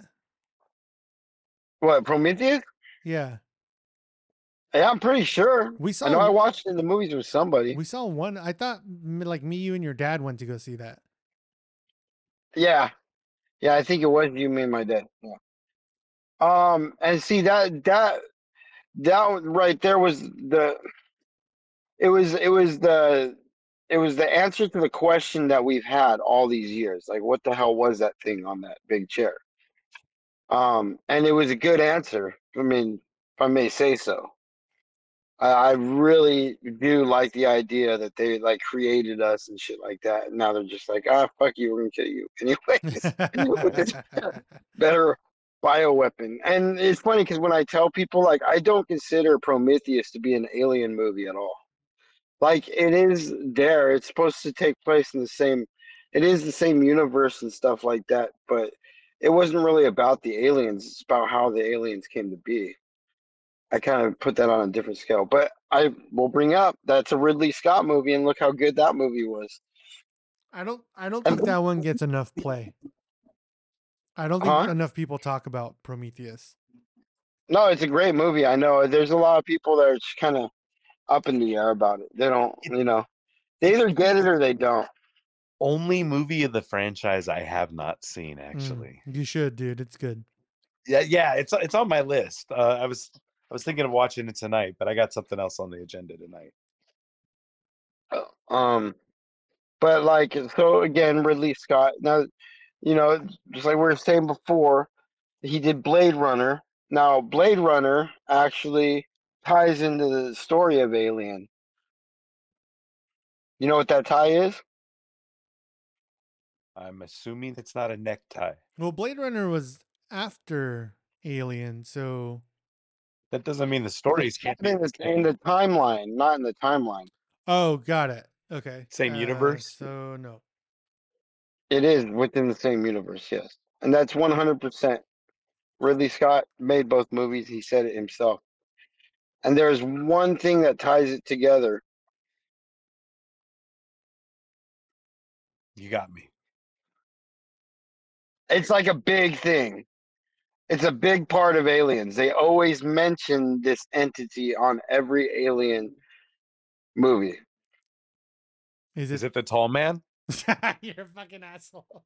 what Prometheus? Yeah, Yeah, I'm pretty sure. we I know I saw watched it in the movies with somebody. we saw one. I thought m- like me, you, and your dad went to go see that. Yeah, yeah, I think it was you, me, and my dad. Yeah. Um, and see that that that right there was the it was it was the it was the answer to the question that we've had all these years. Like, what the hell was that thing on that big chair? Um, and it was a good answer. I mean, if I may say so. I, I really do like the idea that they like created us and shit like that. And now they're just like, ah, fuck you, we're gonna kill you anyways with this better bioweapon. And it's funny because when I tell people, like, I don't consider Prometheus to be an alien movie at all. Like, it is there. It's supposed to take place in the same. It is the same universe and stuff like that, but it wasn't really about the aliens. It's about how the aliens came to be. I kind of put that on a different scale, but I will bring up that's a Ridley Scott movie, and look how good that movie was. I don't. I don't And think that one gets enough play. I don't think huh? enough people talk about Prometheus. No, it's a great movie. I know there's a lot of people that are just kind of up in the air about it. They don't, It, you know, they it's either the get it or they don't. only movie of the franchise I have not seen Mm, actually. you should, dude. It's good. Yeah, yeah, it's it's on my list. Uh, I was I was thinking of watching it tonight, but I got something else on the agenda tonight. Um, but like, so again, Ridley Scott. Now, you know, just like we were saying before, he did Blade Runner. Now, Blade Runner actually ties into the story of Alien. You know what that tie is? I'm assuming it's not a necktie. Well, Blade Runner was after Alien, so That doesn't mean the stories can't be In the, in the timeline, not in the timeline. oh, got it. Okay. same Uh, universe. so no. It is within the same universe, yes. And that's one hundred percent. Ridley Scott made both movies. He said it himself. And there's one thing that ties it together. You got me. It's like a big thing. It's a big part of Aliens. They always mention this entity on every Alien movie. Is Is it? it the tall man? You're a fucking asshole.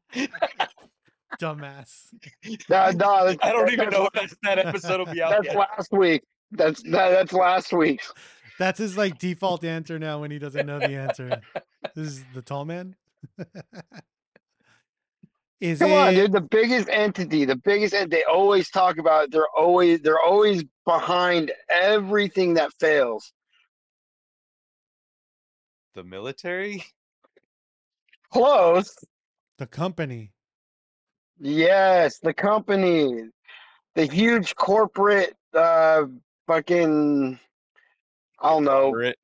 Dumbass. No, no, that's, I don't even that's- know if that, that episode will be out That's yet. last week. That's that, that's last week's. That's his like default answer now when he doesn't know the answer. This is the tall man. Is Come it? on, dude. The biggest entity, the biggest, and they always talk about. It. They're always, they're always behind everything that fails. The military? Close. The company. Yes, the company, the huge corporate, uh, fucking. I don't know. Conglomerate?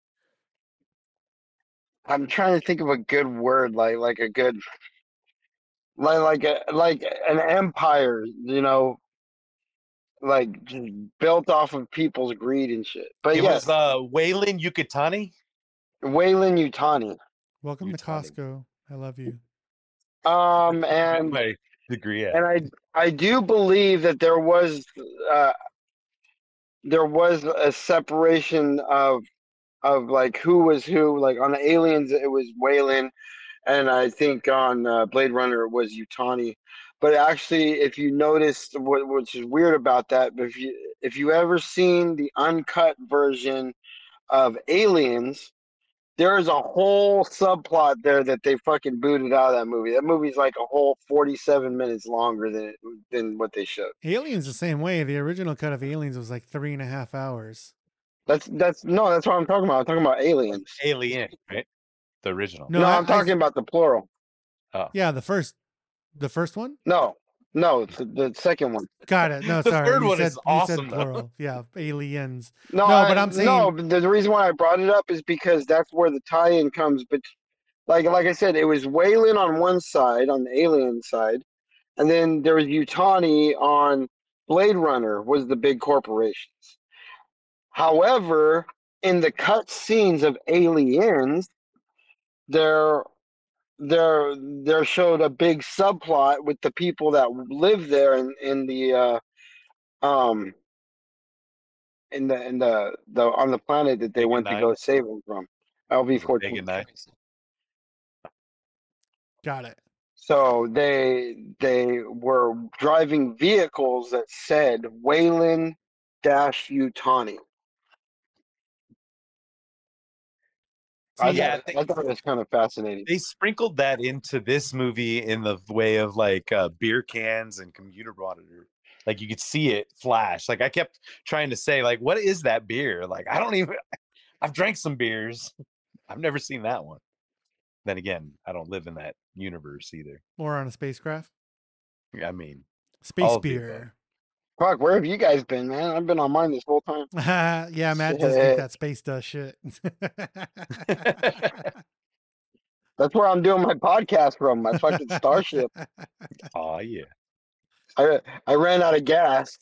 I'm trying to think of a good word, like like a good, like like a like an empire. You know, like just built off of people's greed and shit. But It yes, was uh Wayland Yukatani. Wayland Utani. Welcome to Utani. Costco. I love you. Um, Got and my degree at. and I I do believe that there was uh there was a separation of of like who was who. Like on the aliens, it was Wayland, and I think on uh, Blade Runner it was Utani. But actually, if you noticed, what which is weird about that, but if you if you ever seen the uncut version of Aliens, there is a whole subplot there that they fucking booted out of that movie. That movie's like a whole forty-seven minutes longer than than what they showed. Aliens the same way. The original cut of Aliens was like three and a half hours. That's that's no, that's what I'm talking about. I'm talking about Aliens. Alien, right? The original. No, No, I, I'm talking I about the plural. Oh. yeah, the first, the first one. No, no, the, the second one. Got it. No, The sorry. third You one said is you awesome, said though. plural. Yeah, aliens. No, No, I, but I'm saying- no. but The, the reason why I brought it up is because that's where the tie-in comes. But like like I said, it was Wayland on one side, on the alien side, and then there was Utani on Blade Runner, was the big corporations. However, in the cut scenes of Aliens, there there there showed a big subplot with the people that live there in in the uh, um in the in the the on the planet that they Vega went to go nine? save them from. L V Was it fourteen. Vega nine? got it. So they they were driving vehicles that said Wayland dash Utani. I, See, Yeah, thought, they- I thought it was kind of fascinating. They sprinkled that into this movie in the way of like uh, beer cans and computer monitor. Like you could see it flash. Like I kept trying to say, like, what is that beer? Like I don't even. I've drank some beers. I've never seen that one. Then again, I don't live in that universe either. or on a spacecraft. I mean, Space All of the beer. Fuck, where have you guys been, man? I've been on mine this whole time. Yeah, Matt does think that space does shit. That's where I'm doing my podcast from, my fucking starship. oh yeah. I I ran out of gas.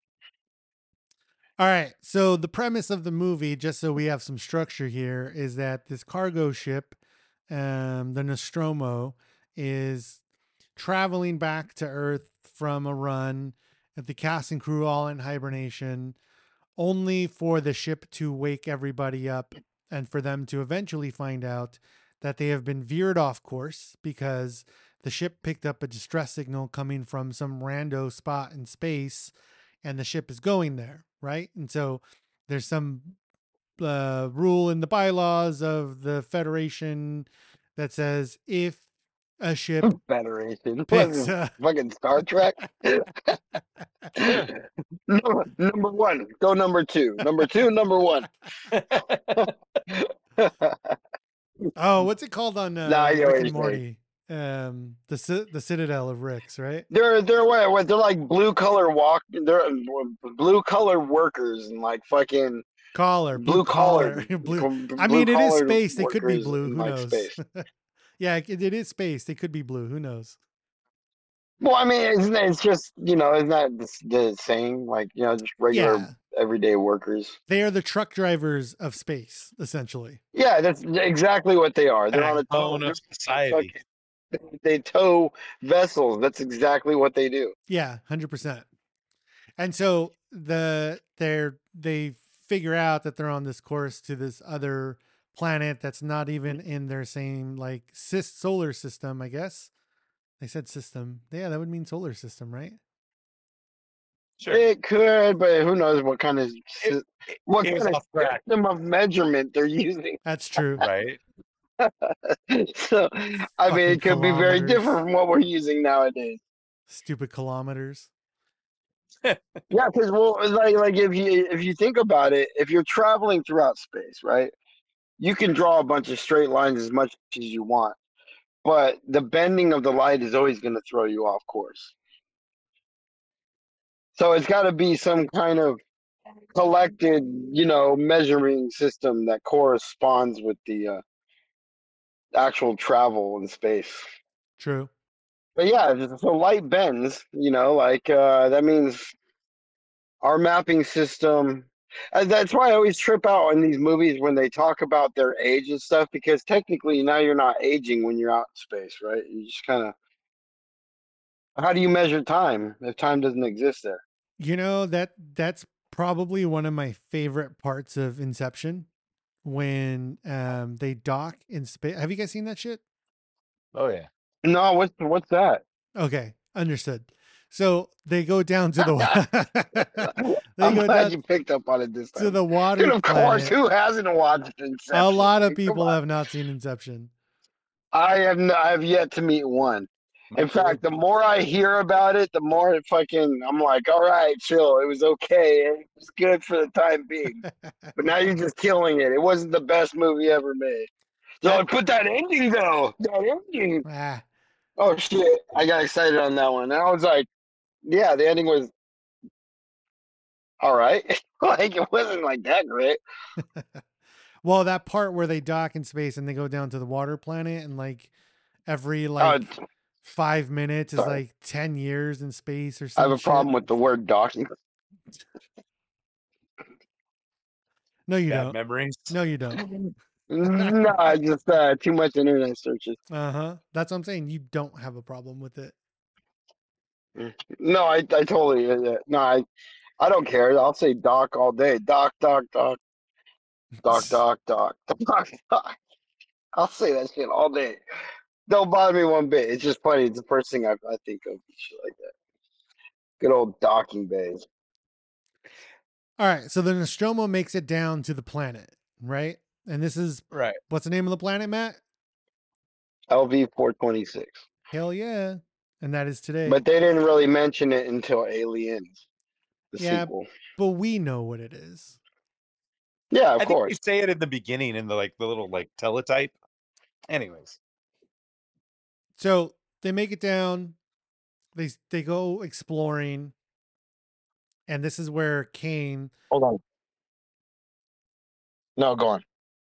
All right. So the premise of the movie, just so we have some structure here, is that this cargo ship, um, the Nostromo, is traveling back to Earth from a run, at the cast and crew all in hibernation, only for the ship to wake everybody up and for them to eventually find out that they have been veered off course because the ship picked up a distress signal coming from some rando spot in space and the ship is going there, right? And so there's some uh, rule in the bylaws of the Federation that says if a ship Federation. picks What, uh, fucking Star Trek? number, number one. Go number two. Number two, number one. oh, what's it called on uh, Nah, I get what Rick and you're Morty? Um, the Ci- the Citadel of Ricks, right? They're they're what, what they're like blue collar walk they're blue collar workers and like fucking Collar, blue, blue collar, collar. blue. I mean, it is space. They could be blue. Who like knows? space. yeah, it, it is space. They could be blue. Who knows? Well, I mean, it's, it's just, you know, isn't that the, the saying? Like, you know, just regular Yeah. everyday workers. They are the truck drivers of space, essentially. Yeah, that's exactly what they are. They're on a Backbone of society. They tow vessels. That's exactly what they do. Yeah, one hundred percent. And so the they're they figure out that they're on this course to this other planet that's not even in their same like sys- solar system, I guess. They said system. Yeah, that would mean solar system, right? Sure. It could, but who knows what kind of sy- what it was kind of off track. system of measurement they're using. That's true. Right. So, I mean, Fucking it could be very kilometers. different from what we're using nowadays. Stupid kilometers. Yeah, because well, it's like like if you if you think about it, if you're traveling throughout space, right? you can draw a bunch of straight lines as much as you want, but the bending of the light is always going to throw you off course. So it's got to be some kind of collected, you know, measuring system that corresponds with the uh, actual travel in space. True. But yeah, so light bends, you know, like uh, that means our mapping system. And that's why I always trip out in these movies when they talk about their age and stuff, because technically now you're not aging when you're out in space, right? You just kind of. How do you measure time if time doesn't exist there? You know, that that's probably one of my favorite parts of Inception when um they dock in space. Have you guys seen that shit? Oh yeah. No, what's what's that? Okay, understood. So they go down to the they I'm go glad down you picked up on it this to time. the water Dude, of course, planet. who hasn't watched Inception? A lot of Come people on. have not seen Inception. I have n- I have yet to meet one. Me In too. fact, the more I hear about it, the more it fucking I'm like, all right, chill. It was okay. It was good for the time being. But now you're just killing it. It wasn't the best movie ever made. So That- I put that ending though. That ending. ah, Oh shit! I got excited on that one. And I was like, yeah, the ending was all right. Like it wasn't like that great. well, that part where they dock in space and they go down to the water planet and like every Oh, like five minutes is sorry. like ten years in space or I have some a shit. problem with the word docking. No, you Bad don't. memories. No, you don't. No, I just uh, too much internet searches. Uh huh. That's what I'm saying. You don't have a problem with it. No, I, I totally uh, no, I, I don't care. I'll say doc all day. Doc, doc, doc, doc, doc, doc, doc, doc. I'll say that shit all day. Don't bother me one bit. It's just funny. It's the first thing I, I think of. Shit like that. Good old docking bays. All right. So the Nostromo makes it down to the planet, right? And this is Right. what's the name of the planet, Matt? L V four twenty-six. Hell yeah. And that is today. But they didn't really mention it until Aliens, the Yeah, sequel. but we know what it is. Yeah, of I think course. you say it in the beginning in the like the little like teletype. Anyways. So they make it down. They they go exploring, and this is where Kane. Hold on. No, go on.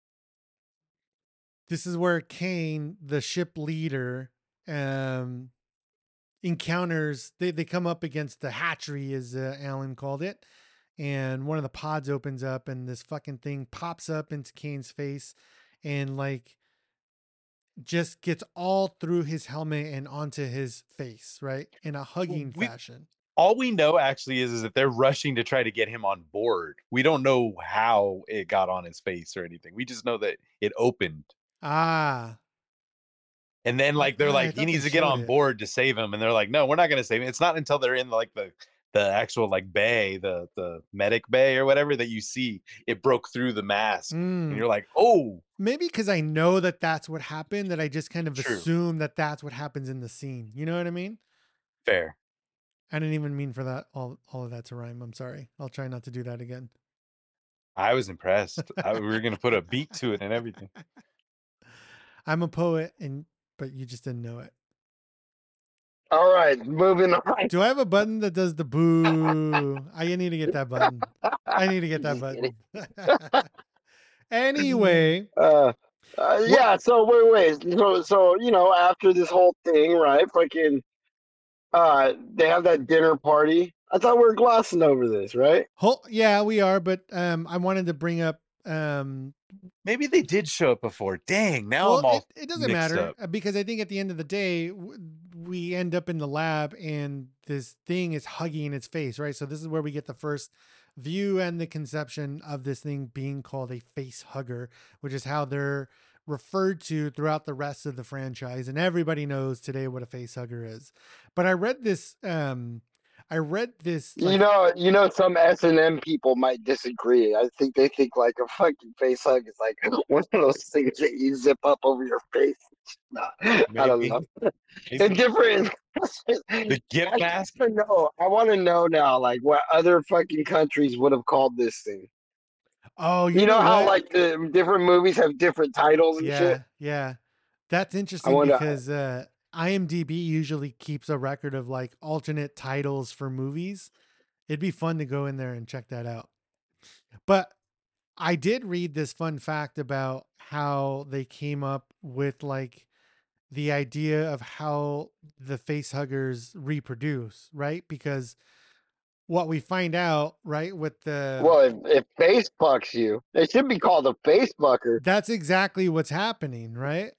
This is where Kane, the ship leader, um, encounters. They they come up against the hatchery, as uh, Alan called it, and one of the pods opens up, and this fucking thing pops up into Kane's face, and like just gets all through his helmet and onto his face, right? In a hugging we- fashion. All we know actually is, is that they're rushing to try to get him on board. We don't know how it got on his face or anything. We just know that it opened. Ah. And then like they're Ah, I like, thought he they needs to get showed on it. board to save him. And they're like, no, we're not gonna save him. It's not until they're in like the the actual like bay, the the medic bay or whatever, that you see it broke through the mask. And Mm. you're like, oh, Maybe because I know that that's what happened, that I just kind of True. assume that that's what happens in the scene. You know what I mean? fair. I didn't even mean for that all all of that to rhyme. I'm sorry. I'll try not to do that again. I was impressed. I, we were gonna put a beat to it and everything. I'm a poet, and but you just didn't know it. All right, moving on. Do I have a button that does the boo? I need to get that button. I need to get that Just kidding. button. Anyway, Uh, uh, yeah. So wait, wait. So, so you know, after this whole thing, right? Fucking, uh, they have that dinner party. I thought we were glossing over this, right? whole, yeah, we are, but um, I wanted to bring up um, Maybe they did show up before. Dang, now I'm well, all it, it doesn't mixed matter up. uh, because I think at the end of the day, w- we end up in the lab and this thing is hugging its face, right? So this is where we get the first view and the conception of this thing being called a face hugger, which is how they're referred to throughout the rest of the franchise. And everybody knows today what a face hugger is. But I read this, um, I read this You like know, you know, some S and M people might disagree. I think they think like a fucking face hug is like one of those things that you zip up over your face. Nah, I don't Maybe. know. Maybe. It's different. The gift I mask. want to know. I want to know now, like what other fucking countries would have called this thing. Oh, you You know know how what? like the different movies have different titles and shit. Yeah, yeah. That's I interesting wonder. because uh IMDb usually keeps a record of like alternate titles for movies. It'd be fun to go in there and check that out. But I did read this fun fact about how they came up with like the idea of how the face huggers reproduce, right? Because what we find out, right, with the Well, if, if face fucks you, it should be called a face fucker, that's exactly what's happening, right?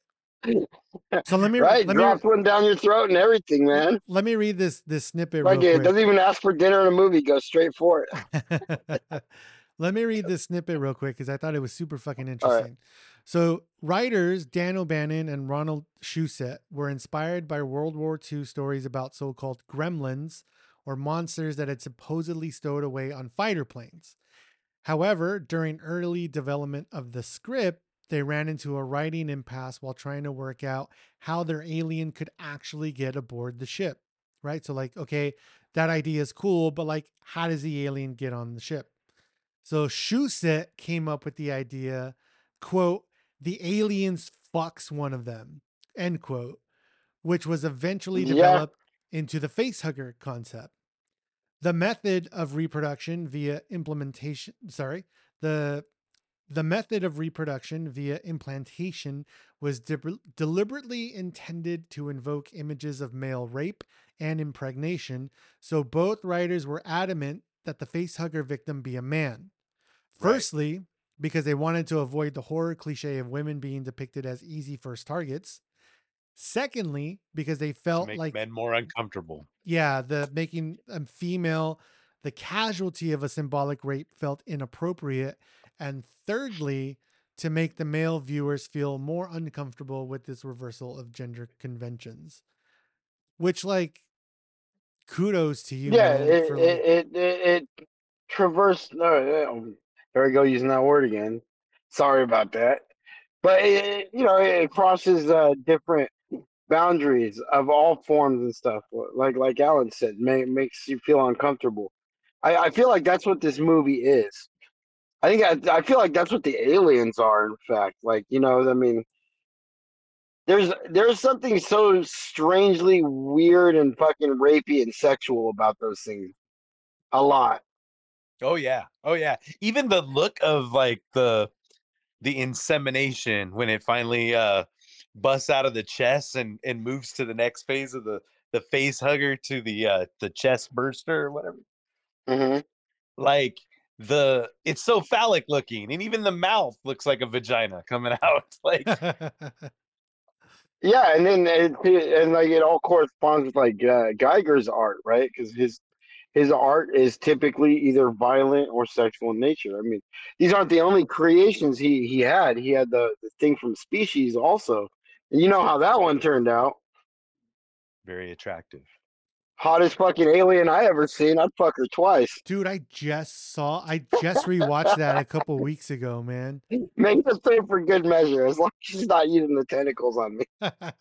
So let me right? let me Drops one down your throat and everything, man. let me read this this snippet Like real it quick. doesn't even ask for dinner in a movie; goes straight for it. Let me read this snippet real quick because I thought it was super fucking All right. interesting. So, writers Dan O'Bannon and Ronald Shusett were inspired by World War Two stories about so called gremlins or monsters that had supposedly stowed away on fighter planes. However, during early development of the script, they ran into a writing impasse while trying to work out how their alien could actually get aboard the ship. Right? So, like, okay, that idea is cool, but like, how does the alien get on the ship? So Shusett came up with the idea, quote, the aliens fucks one of them, end quote, which was eventually Yeah, developed into the facehugger concept. The method of reproduction via implementation, sorry, the the method of reproduction via implantation was de- deliberately intended to invoke images of male rape and impregnation, so both writers were adamant that the facehugger victim be a man. Right. Firstly, because they wanted to avoid the horror cliche of women being depicted as easy first targets. Secondly, because they To felt make like, men more uncomfortable. yeah, the making a female the casualty of a symbolic rape felt inappropriate. And thirdly, to make the male viewers feel more uncomfortable with this reversal of gender conventions. Which, like, kudos to you, yeah. man, It for like, it it, it, it traversed. No, there we go, using that word again. Sorry about that. But it, you know, it crosses uh, different boundaries of all forms and stuff. Like like Alan said, may, makes you feel uncomfortable. I, I feel like that's what this movie is. I think I, I feel like that's what the aliens are. In fact, like you know, I mean, there's there's something so strangely weird and fucking rapey and sexual about those things. A lot. Oh yeah. Oh yeah. Even the look of like the the insemination when it finally uh busts out of the chest and and moves to the next phase of the the face hugger to the uh the chest burster or whatever. Hmm. Like the it's so phallic looking and even the mouth looks like a vagina coming out. Like Yeah, and then it, and like it all corresponds with like uh, Geiger's art, right? Because his his art is typically either violent or sexual in nature. I mean, these aren't the only creations he he had. He had the, the thing from Species also. And you know how that one turned out. very attractive. Hottest fucking alien I ever seen. I'd fuck her twice. dude, I just saw, I just rewatched that a couple weeks ago, man. Make the same for good measure, as long as she's not using the tentacles on me.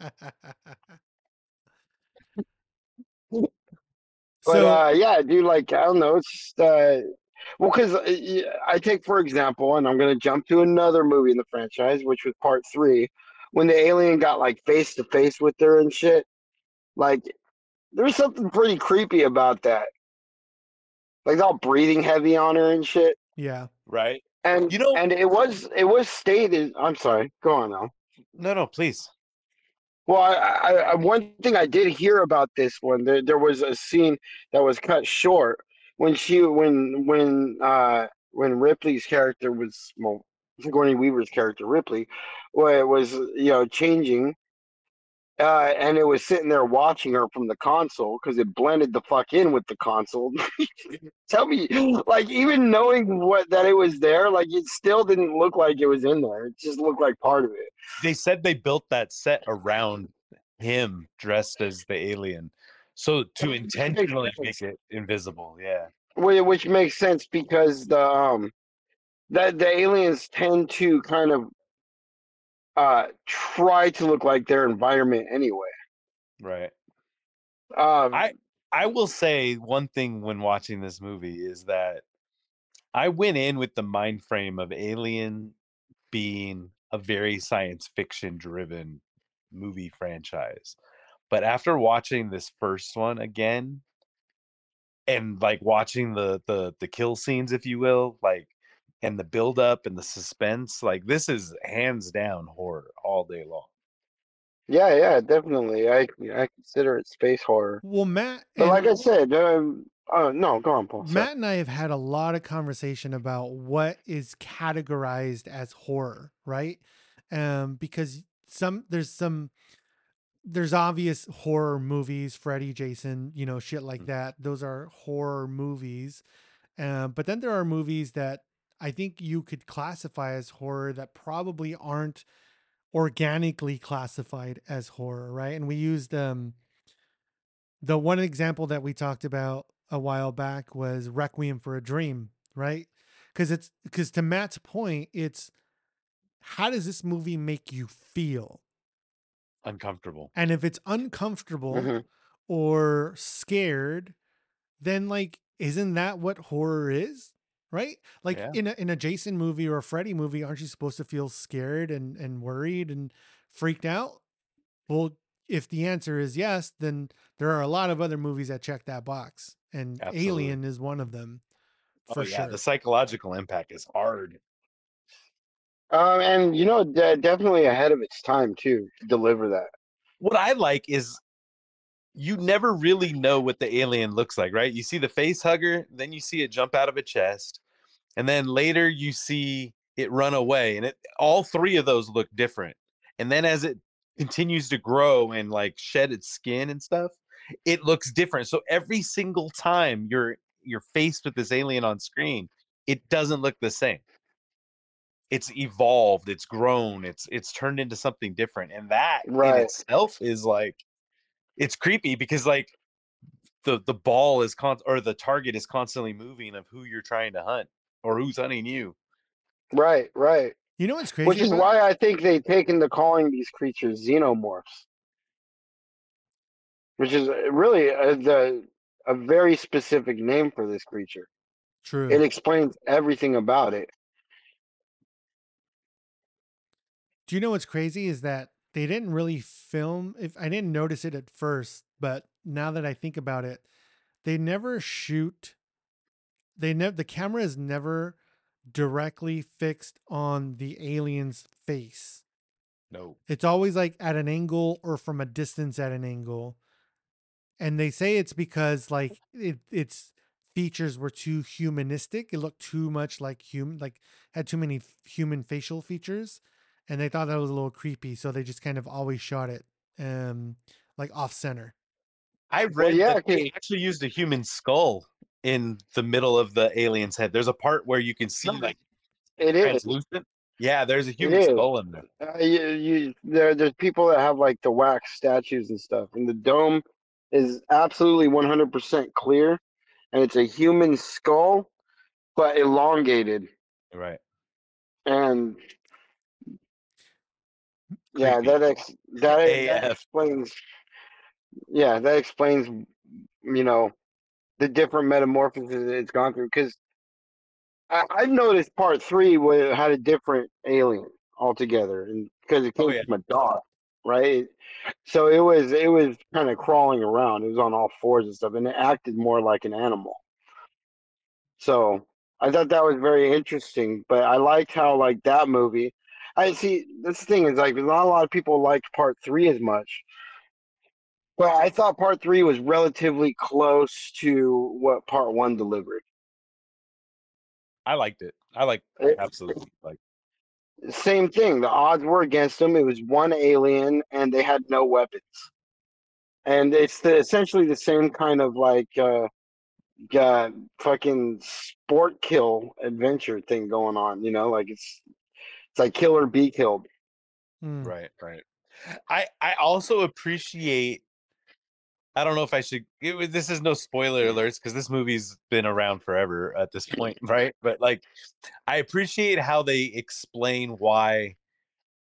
But So, uh, yeah, dude, like I don't know, it's just uh, well, because I take for example, and I'm gonna jump to another movie in the franchise, which was part three, when the alien got like face to face with her and shit. Like, there's something pretty creepy about that. Like, they're all breathing heavy on her and shit. yeah. Right? And You know, and it was it was stated. I'm sorry, go on now. no, no, please. Well, I, I, I one thing I did hear about this one. There, there was a scene that was cut short when she when when uh when Ripley's character was well Sigourney Weaver's character Ripley, where it was you know changing, uh, and it was sitting there watching her from the console because it blended the fuck in with the console. Tell me, like even knowing what that it was there, like it still didn't look like it was in there. It just looked like part of it. They said they built that set around him dressed as the alien. So to intentionally make it invisible, yeah. Wh- which makes sense because the um that the aliens tend to kind of uh try to look like their environment anyway. Right. Um, I I will say one thing when watching this movie is that I went in with the mind frame of Alien being a very science fiction driven movie franchise. But after watching this first one again and like watching the the the kill scenes, if you will, like and the build up and the suspense, like this is hands down horror all day long. Yeah, yeah, definitely. I I consider it space horror. Well, Matt But like and I said, um, uh, no, go on, Paul. Sorry. Matt and I have had a lot of conversation about what is categorized as horror, right? Um, because some there's some there's obvious horror movies, Freddy, Jason, you know, shit like that. Those are horror movies. Um, but then there are movies that I think you could classify as horror that probably aren't organically classified as horror, right? And we used um the one example that we talked about a while back was Requiem for a Dream, right? Because it's because to Matt's point, it's how does this movie make you feel? Uncomfortable. And if it's uncomfortable hmm or scared, then like, isn't that what horror is? Right? Like Yeah. in a in a Jason movie or a Freddy movie, aren't you supposed to feel scared and, and worried and freaked out? Well, if the answer is yes, then there are a lot of other movies that check that box. And Absolutely. Alien is one of them Oh for yeah, sure. the psychological impact is hard. Um, and you know, de- definitely ahead of its time too to deliver that. What I like is you never really know what the alien looks like, right? You see the face hugger, then you see it jump out of a chest, and then later you see it run away, and it all three of those look different. And then as it continues to grow and like shed its skin and stuff, it looks different. So every single time you're you're faced with this alien on screen, it doesn't look the same. It's evolved, it's grown, it's it's turned into something different. And that in Right, itself is like it's creepy because like the the ball is con or the target is constantly moving of who you're trying to hunt or who's hunting you. right, right. You know what's Which crazy is about why I think they've taken to calling these creatures xenomorphs, which is really a, the a very specific name for this creature. It true. explains everything about it. Do you know what's crazy is that they didn't really film if I didn't notice it at first, but now that I think about it, they never shoot they never the camera is never directly fixed on the alien's face. No. It's always like at an angle or from a distance at an angle. And they say it's because like it its features were too humanistic. It looked too much like human, like had too many f- human facial features, and they thought that was a little creepy. So they just kind of always shot it um like off center. I Well, read yeah, that 'cause- they actually used a human skull in the middle of the alien's head. There's a part where you can see like it is. translucent. Yeah, there's a It human is. skull in there. Uh, you, you, there, there's people that have like the wax statues and stuff, and the dome is absolutely one hundred percent clear, and it's a human skull, but elongated. Right. And yeah, Creepy. that ex that that A F. explains. Yeah, that explains. You know, the different metamorphoses it's gone through. Because I, I've noticed part three wa- had a different alien altogether, and because it Oh came yeah. from a dog, right? So it was it was kind of crawling around. It was on all fours and stuff, and it acted more like an animal. So I thought that was very interesting. But I liked how like that movie. I see. This thing is like not a lot of people liked part three as much. But I thought part three was relatively close to what part one delivered. I liked it. I like It, absolutely like same thing. The odds were against them. It was one alien, and they had no weapons. And it's the, essentially the same kind of like uh, uh, fucking sport kill adventure thing going on. You know, like it's it's like kill or be killed. Hmm. right, right. I I also appreciate I don't know if I should. It, was- this is no spoiler alerts because this movie's been around forever at this point, right? But like, I appreciate how they explain why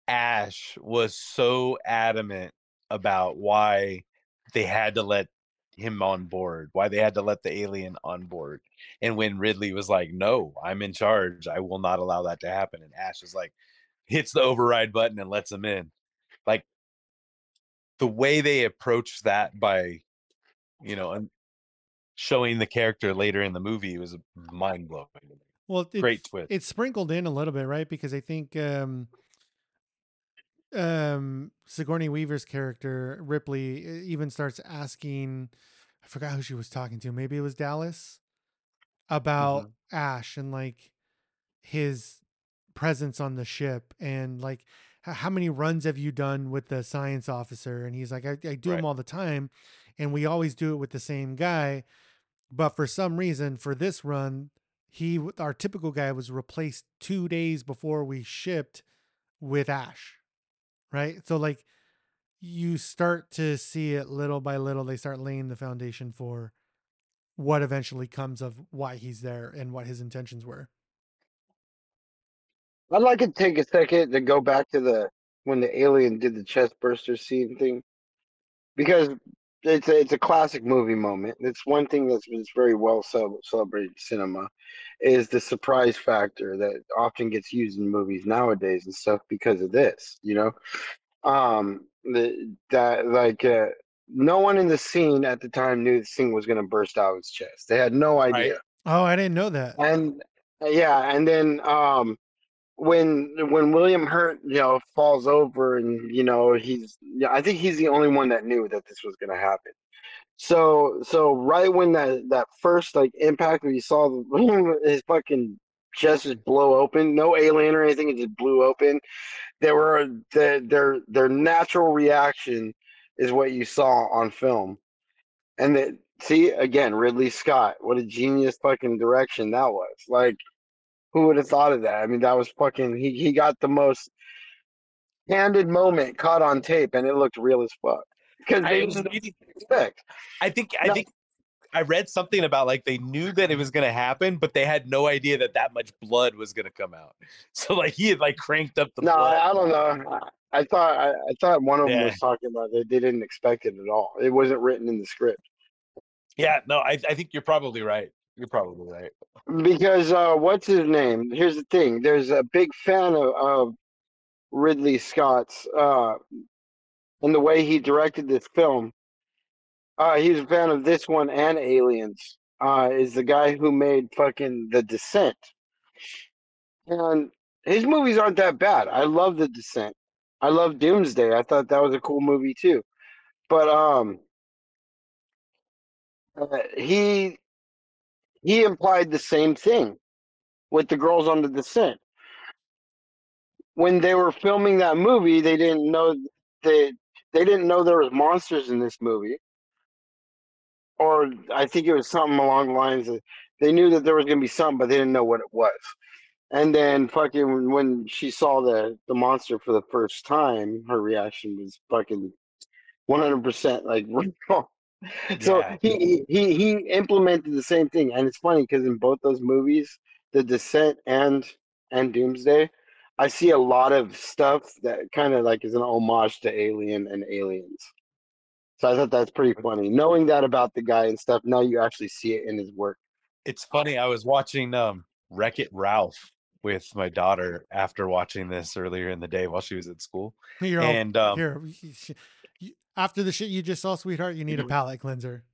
Ash was so adamant about why they had to let him on board, why they had to let the alien on board. And when Ridley was like, no, I'm in charge, I will not allow that to happen. And Ash is like, hits the override button and lets him in. Like the way they approach that by, you know, showing the character later in the movie was mind blowing. Well, it's Great twist. it's sprinkled in a little bit, right? Because I think um um Sigourney Weaver's character Ripley uh, even starts asking, I forgot who she was talking to, maybe it was Dallas, about Mm-hmm. Ash and like his presence on the ship, and like h- how many runs have you done with the science officer? And he's like, I, I do them Right. all the time, and we always do it with the same guy, but for some reason for this run, he our typical guy was replaced two days before we shipped with Ash, right? So like you start to see it little by little, they start laying the foundation for what eventually comes of why he's there and what his intentions were. I'd like to take a second to go back to the when the alien did the chest burster scene thing, because it's a, it's a classic movie moment. It's one thing that's, that's very well ce- celebrated in cinema, is the surprise factor that often gets used in movies nowadays and stuff because of this. You know, um, the, that like uh, no one in the scene at the time knew this thing was going to burst out of his chest. They had no Right. idea, Oh, I didn't know that. and uh, yeah, and then um, when when William Hurt, you know, falls over and you know he's, yeah, I think he's the only one that knew that this was going to happen. So so right when that that first like impact where you saw the, his fucking chest just blow open, no alien or anything, it just blew open. There were the, their their natural reaction is what you saw on film, and that, see, again, Ridley Scott, what a genius fucking direction that was. Like, who would have thought of that? I mean, that was fucking. He he got the most candid moment caught on tape, and it looked real as fuck because they I was didn't know what reading. to expect. I think. I No, think I read something about like they knew that it was going to happen, but they had no idea that that much blood was going to come out. So like he had like cranked up the no, blood. I, I don't know. I, I thought I, I thought one of them Yeah. was talking about that they didn't expect it at all. It wasn't written in the script Yeah. No, I, I think you're probably right. You're probably right. because uh, what's his name? Here's the thing. There's a big fan of, of Ridley Scott's uh, and the way he directed this film. Uh, he's a fan of this one and Aliens. Uh, is the guy who made fucking The Descent, and his movies aren't that bad. I love The Descent. I love Doomsday. I thought that was a cool movie too. But um, uh, he he implied the same thing with the girls on The Descent. When they were filming that movie, they didn't know they they didn't know there was monsters in this movie, or I think it was something along the lines of they knew that there was gonna be something, but they didn't know what it was. And then fucking when she saw the the monster for the first time, her reaction was fucking one hundred percent like wrong. So Yeah. he he he implemented the same thing, and it's funny because in both those movies, The Descent and and Doomsday, I see a lot of stuff that kind of like is an homage to Alien and Aliens. So I thought that's pretty funny. Knowing that about the guy and stuff, now you actually see it in his work. It's funny. I was watching um Wreck It Ralph with my daughter after watching this earlier in the day while she was at school. You're all And um here. You- After the shit you just saw, sweetheart, you need a palate cleanser.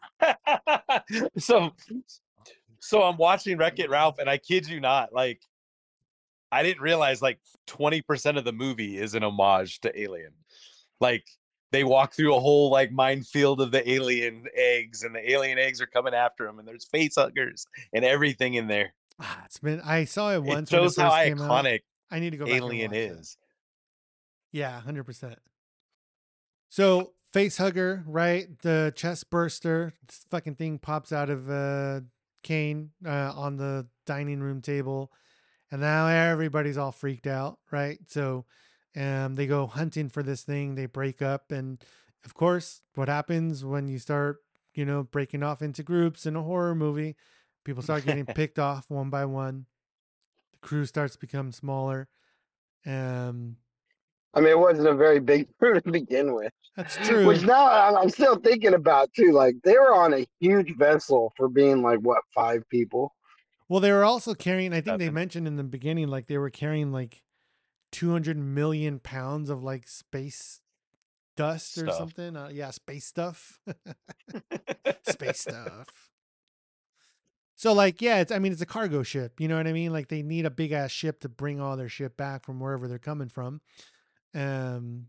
so so I'm watching Wreck It Ralph, and I kid you not, like I didn't realize like twenty percent of the movie is an homage to Alien. Like they walk through a whole like minefield of the alien eggs, and the alien eggs are coming after them, and there's face huggers and everything in there. Ah, it's been. I saw it It once when it shows how first came out. iconic I need to go back and Alien watch it. is. Yeah, hundred percent. So face hugger, right? The chest burster, this fucking thing pops out of uh, Kane uh, on the dining room table, and now everybody's all freaked out, right? So, um, they go hunting for this thing. They break up, and of course, what happens when you start, you know, breaking off into groups in a horror movie? People start getting picked off one by one. The crew starts to become smaller. Um, I mean, it wasn't a very big crew to begin with. That's Which true. now I'm I'm still thinking about too. Like they were on a huge vessel for being like what five people. Well, they were also carrying, I think they Seven mentioned in the beginning, like they were carrying like two hundred million pounds of like space dust or stuff. something. Uh, yeah, space stuff. Space stuff. So like, yeah, it's I mean it's a cargo ship, you know what I mean? Like they need a big ass ship to bring all their shit back from wherever they're coming from. Um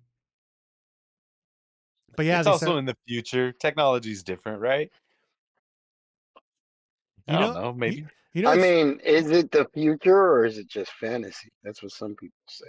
but yeah, It's they also said, in the future. Technology's different, right? I you don't know, know. you, Maybe. you know I it's mean, is it the future or is it just fantasy? That's what some people say.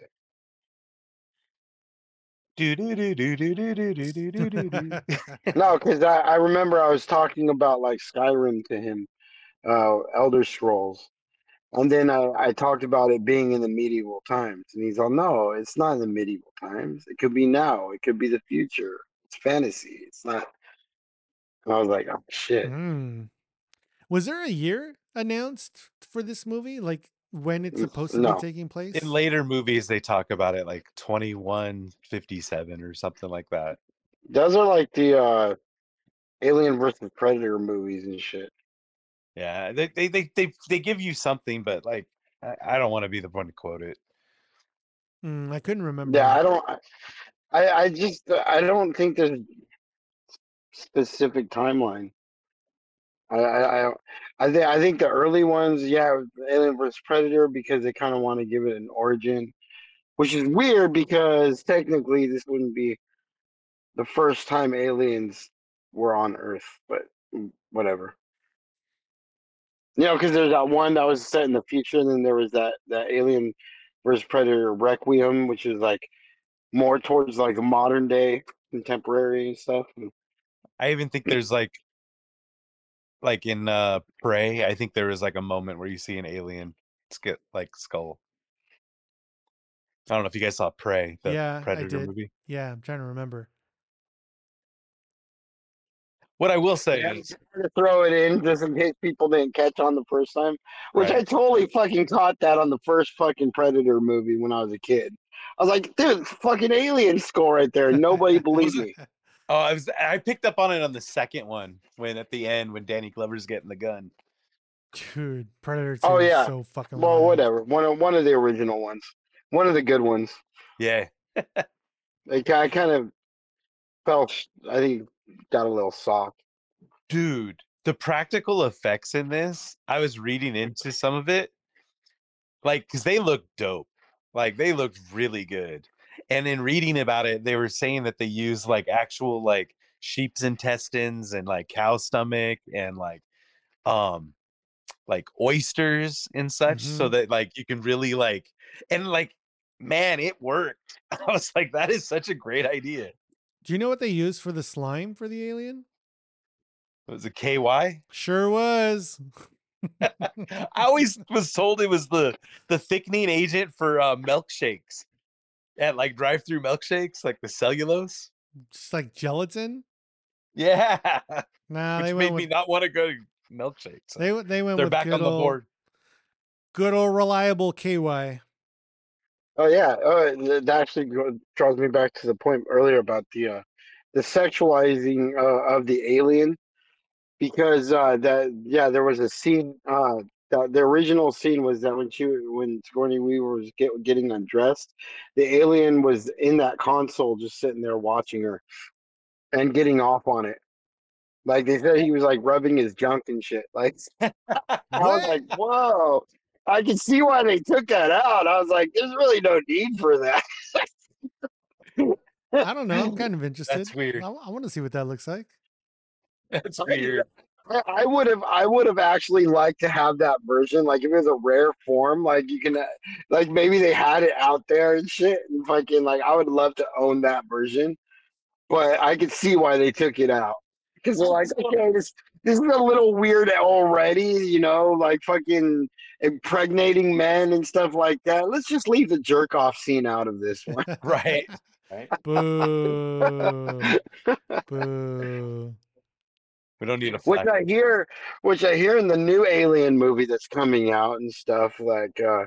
Do do do do do do do do do do do. No, because I, I remember I was talking about like Skyrim to him, uh, Elder Scrolls, and then I, I talked about it being in the medieval times, and he's all, no, it's not in the medieval times. It could be now. It could be the future. It's fantasy. It's not. And I was like, oh shit. mm. Was there a year announced for this movie? Like when it's supposed to be No, taking In place? later movies, they talk about it like twenty-one fifty-seven or something like that. those are like the uh, Alien versus Predator movies and shit. Yeah, they they they they, they give you something, but like I, I don't want to be the one to quote it. Mm, I couldn't Yeah, remember. I don't. I I just I don't think there's specific timeline. I I I, I think I think the early ones, yeah, Alien versus Predator because they kind of want to give it an origin, which is weird because technically this wouldn't be the first time aliens were on Earth, but whatever. You know, because there's that one that was set in the future, and then there was that that Alien versus Predator Requiem, which is like more towards like modern day contemporary stuff. I even think there's like like in uh Prey, I think there is like a moment where you see an alien get like skull. I don't know if you guys saw Prey, the Yeah, I Predator did. movie. Yeah, I'm trying to remember. What I will say Yeah, is, to throw it in just in case people didn't catch on the first time. Which I right? totally fucking caught that on the first fucking Predator movie when I was a kid. I was like, dude, fucking alien skull right there. Nobody believed Was it? me. Oh, I was. I picked up on it on the second one when at the end when Danny Glover's getting the gun. Dude, Predator Oh two is yeah. so fucking Well, wild. whatever. One of one of the original ones. One of the good ones. Yeah, Like I kind of felt I think got a little soft. dude, the practical effects in this, I was reading into some of it, like, because they look dope. Like, they looked really good. And in reading about it, they were saying that they use like actual like sheep's intestines and like cow stomach and like um like oysters and such so Hmm. that like you can really like and like man, it worked. I was like, that is such a great idea. Do you know what they used for the slime for the alien? It was a K Y. Sure was. I always was told it was the the thickening agent for uh, milkshakes at like drive-through milkshakes, like the cellulose. Just like gelatin. Yeah, Nah, they which went made me with not want to go to milkshakes. So they they went they're with back good on the old board. good old reliable K Y. Oh yeah. Oh, that actually go- draws me back to the point earlier about the uh, the sexualizing uh, of the alien because uh, that yeah there was a scene uh, the, the original scene was that when she when Sigourney Weaver was get, getting undressed, the alien was in that console just sitting there watching her and getting off on it. Like they said, he was like rubbing his junk and shit. Like I was What? like, whoa. I can see why they took that out. I was like, there's really no need for that. I don't know. I'm kind of interested. That's weird. I, I want to see what that looks like. That's I, weird. I would have I would have actually liked to have that version. Like if it was a rare form, like you can, uh, like maybe they had it out there and shit. And fucking like I would love to own that version, but I could see why they took it out because they're like, okay, this this is a little weird already, you know, like fucking impregnating men and stuff like that. Let's just leave the jerk off scene out of this one. Right. Right. Boo. Boo. We don't need a Which flash. I hear, which I hear in the new Alien movie that's coming out and stuff like. uh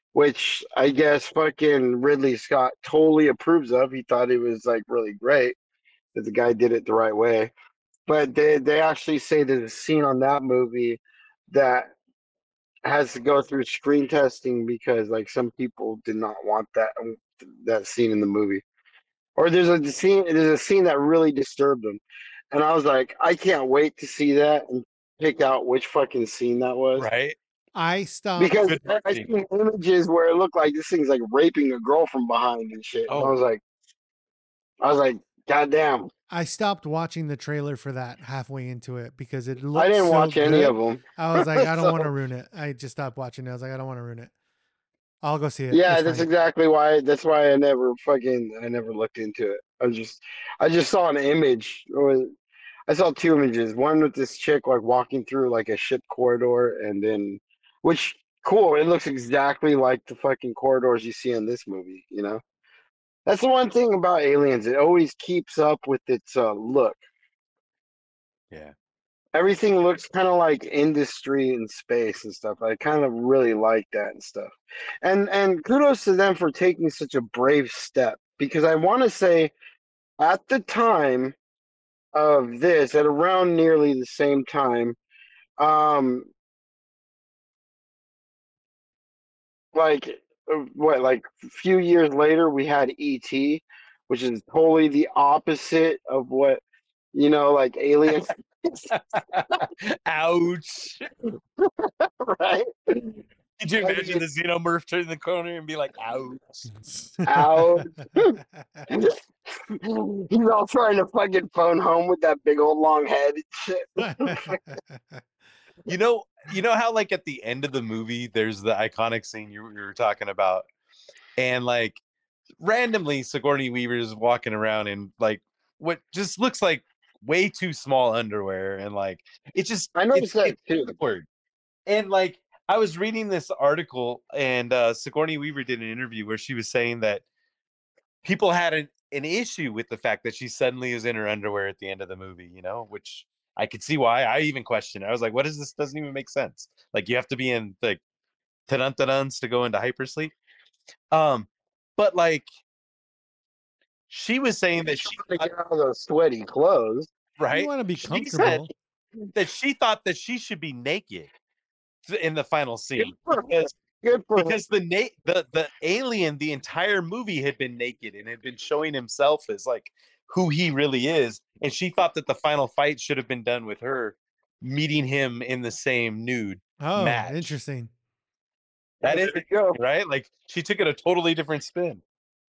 which I guess fucking Ridley Scott totally approves of. He thought it was like really great that the guy did it the right way. But they they actually say there's a scene on that movie that has to go through screen testing because like some people did not want that that scene in the movie. Or there's a scene there's a scene that really disturbed them. And I was like, I can't wait to see that and pick out which fucking scene that was. Right? I stopped. Because Good I marketing. seen images where it looked like this thing's like raping a girl from behind and shit. And I Oh. was like, I was like, God damn. I stopped watching the trailer for that halfway into it because it looked I didn't so watch any good. of them. I was like, I don't So- want to ruin it. I just stopped watching it. I was like, I don't want to ruin it. I'll go see it. Yeah, It's that's fine. exactly why. That's why I never fucking I never looked into it. I just I just saw an image. Or I saw two images. One with this chick like walking through like a ship corridor, and then which cool. It looks exactly like the fucking corridors you see in this movie. You know, that's the one thing about Aliens. It always keeps up with its uh, look. Yeah. Everything looks kind of like industry and space and stuff. I kind of really like that and stuff. And and kudos to them for taking such a brave step because I want to say at the time of this, at around nearly the same time, um, like uh, what, like a few years later, we had E T, which is totally the opposite of what you know, like aliens, Ouch. right? Could you imagine the xenomorph turn the corner and be like, ouch? Out. He's all trying to fucking phone home with that big old long head and shit. You know, you know how like at the end of the movie, there's the iconic scene you, you were talking about, and like randomly Sigourney Weaver is walking around in like what just looks like way too small underwear, and like it just I noticed it's, that it's too. awkward. And like I was reading this article, and uh, Sigourney Weaver did an interview where she was saying that people had an, an issue with the fact that she suddenly is in her underwear at the end of the movie, you know, which I could see why. I even questioned it. I was like, what is this? Doesn't even make sense. Like you have to be in like ta-dun-ta-duns to go into hypersleep. Um, but like she was saying that she To get out of those sweaty clothes. right. You want to be She comfortable. said that she thought that she should be naked in the final scene for because Good for because the na- the the alien the entire movie had been naked and had been showing himself as like who he really is, and she thought that the final fight should have been done with her meeting him in the same nude Oh, match. interesting. That There is you go. right. Like she took it a totally different spin.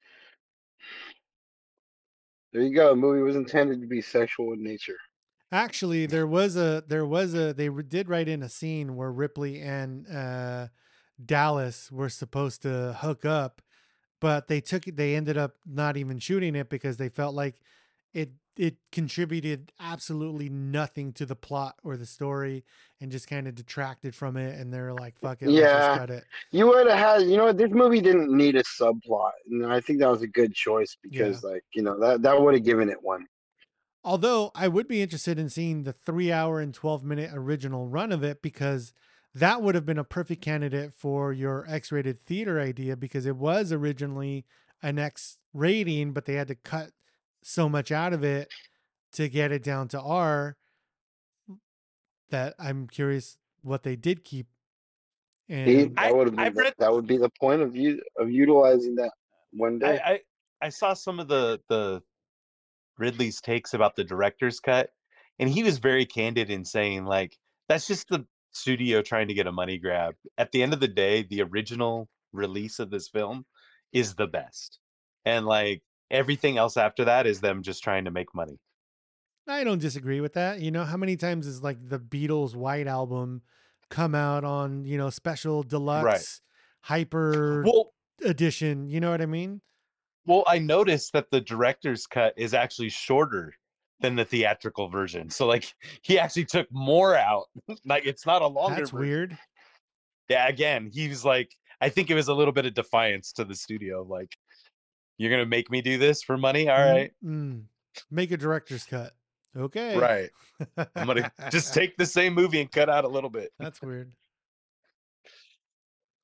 There you go. The movie was intended to be sexual in nature. Actually, there was a there was a they r- did write in a scene where Ripley and uh, Dallas were supposed to hook up, but they took it. They ended up not even shooting it because they felt like it it contributed absolutely nothing to the plot or the story, and just kind of detracted from it. And they're like, "Fuck it, let's Yeah. just cut it." You would have had, you know, what, this movie didn't need a subplot, and I think that was a good choice because, like, you know, that that would have given it one. Although I would be interested in seeing the three hour and twelve minute original run of it because that would have been a perfect candidate for your X rated theater idea because it was originally an X rating, but they had to cut so much out of it to get it down to R that I'm curious what they did keep. See, And that I would have I've been read that would be the point of you of utilizing that one I, day. I I saw some of the the Ridley's takes about the director's cut, and he was very candid in saying like that's just the studio trying to get a money grab. At the end of the day, the original release of this film is the best, and like everything else after that is them just trying to make money. I don't disagree with that. You know, how many times is like the Beatles White Album come out on, you know, special deluxe hyper Well, edition? You know what I mean? well, I noticed that the director's cut is actually shorter than the theatrical version. So like he actually took more out. Like it's not a longer That's version. weird. Yeah, again, he was like, I think it was a little bit of defiance to the studio. Like, you're gonna make me do this for money? All right, Mm, make a director's cut. Okay. right. I'm gonna just take the same movie and cut out a little bit. That's weird.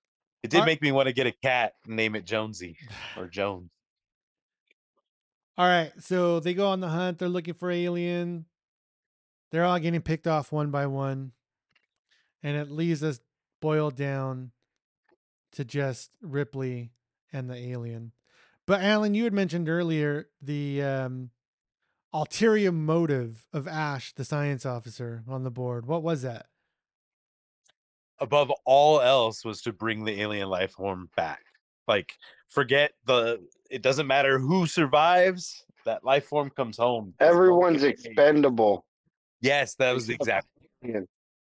It did Are- make me want to get a cat and name it Jonesy or Jones. All right, so they go on the hunt. They're looking for alien. They're all getting picked off one by one, and it leaves us boiled down to just Ripley and the alien. But Alan, you had mentioned earlier the um, ulterior motive of Ash, the science officer on the board. What was that? Above all else was to bring the alien life form back. Like, forget the, it doesn't matter who survives, that life form comes home. Everyone's expendable. Yes, that was the exact. Yeah.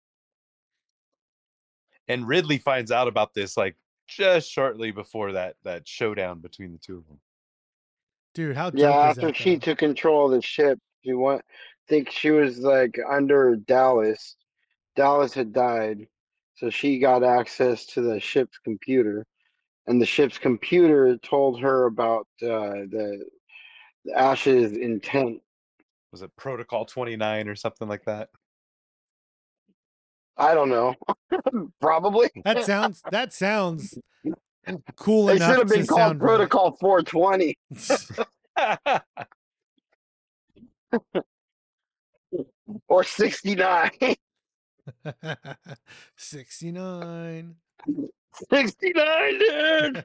And Ridley finds out about this like just shortly before that that showdown between the two of them. Dude, how dope Yeah, is after that? she though? took control of the ship, she went. I think she was like under Dallas. Dallas had died, so she got access to the ship's computer, and the ship's computer told her about uh, the, the Ash's intent. Was it Protocol twenty-nine or something like that? I don't know. Probably. That sounds that sounds cool They should enough have to been called sound right. Protocol four twenty or sixty-nine. sixty-nine. sixty-nine, dude.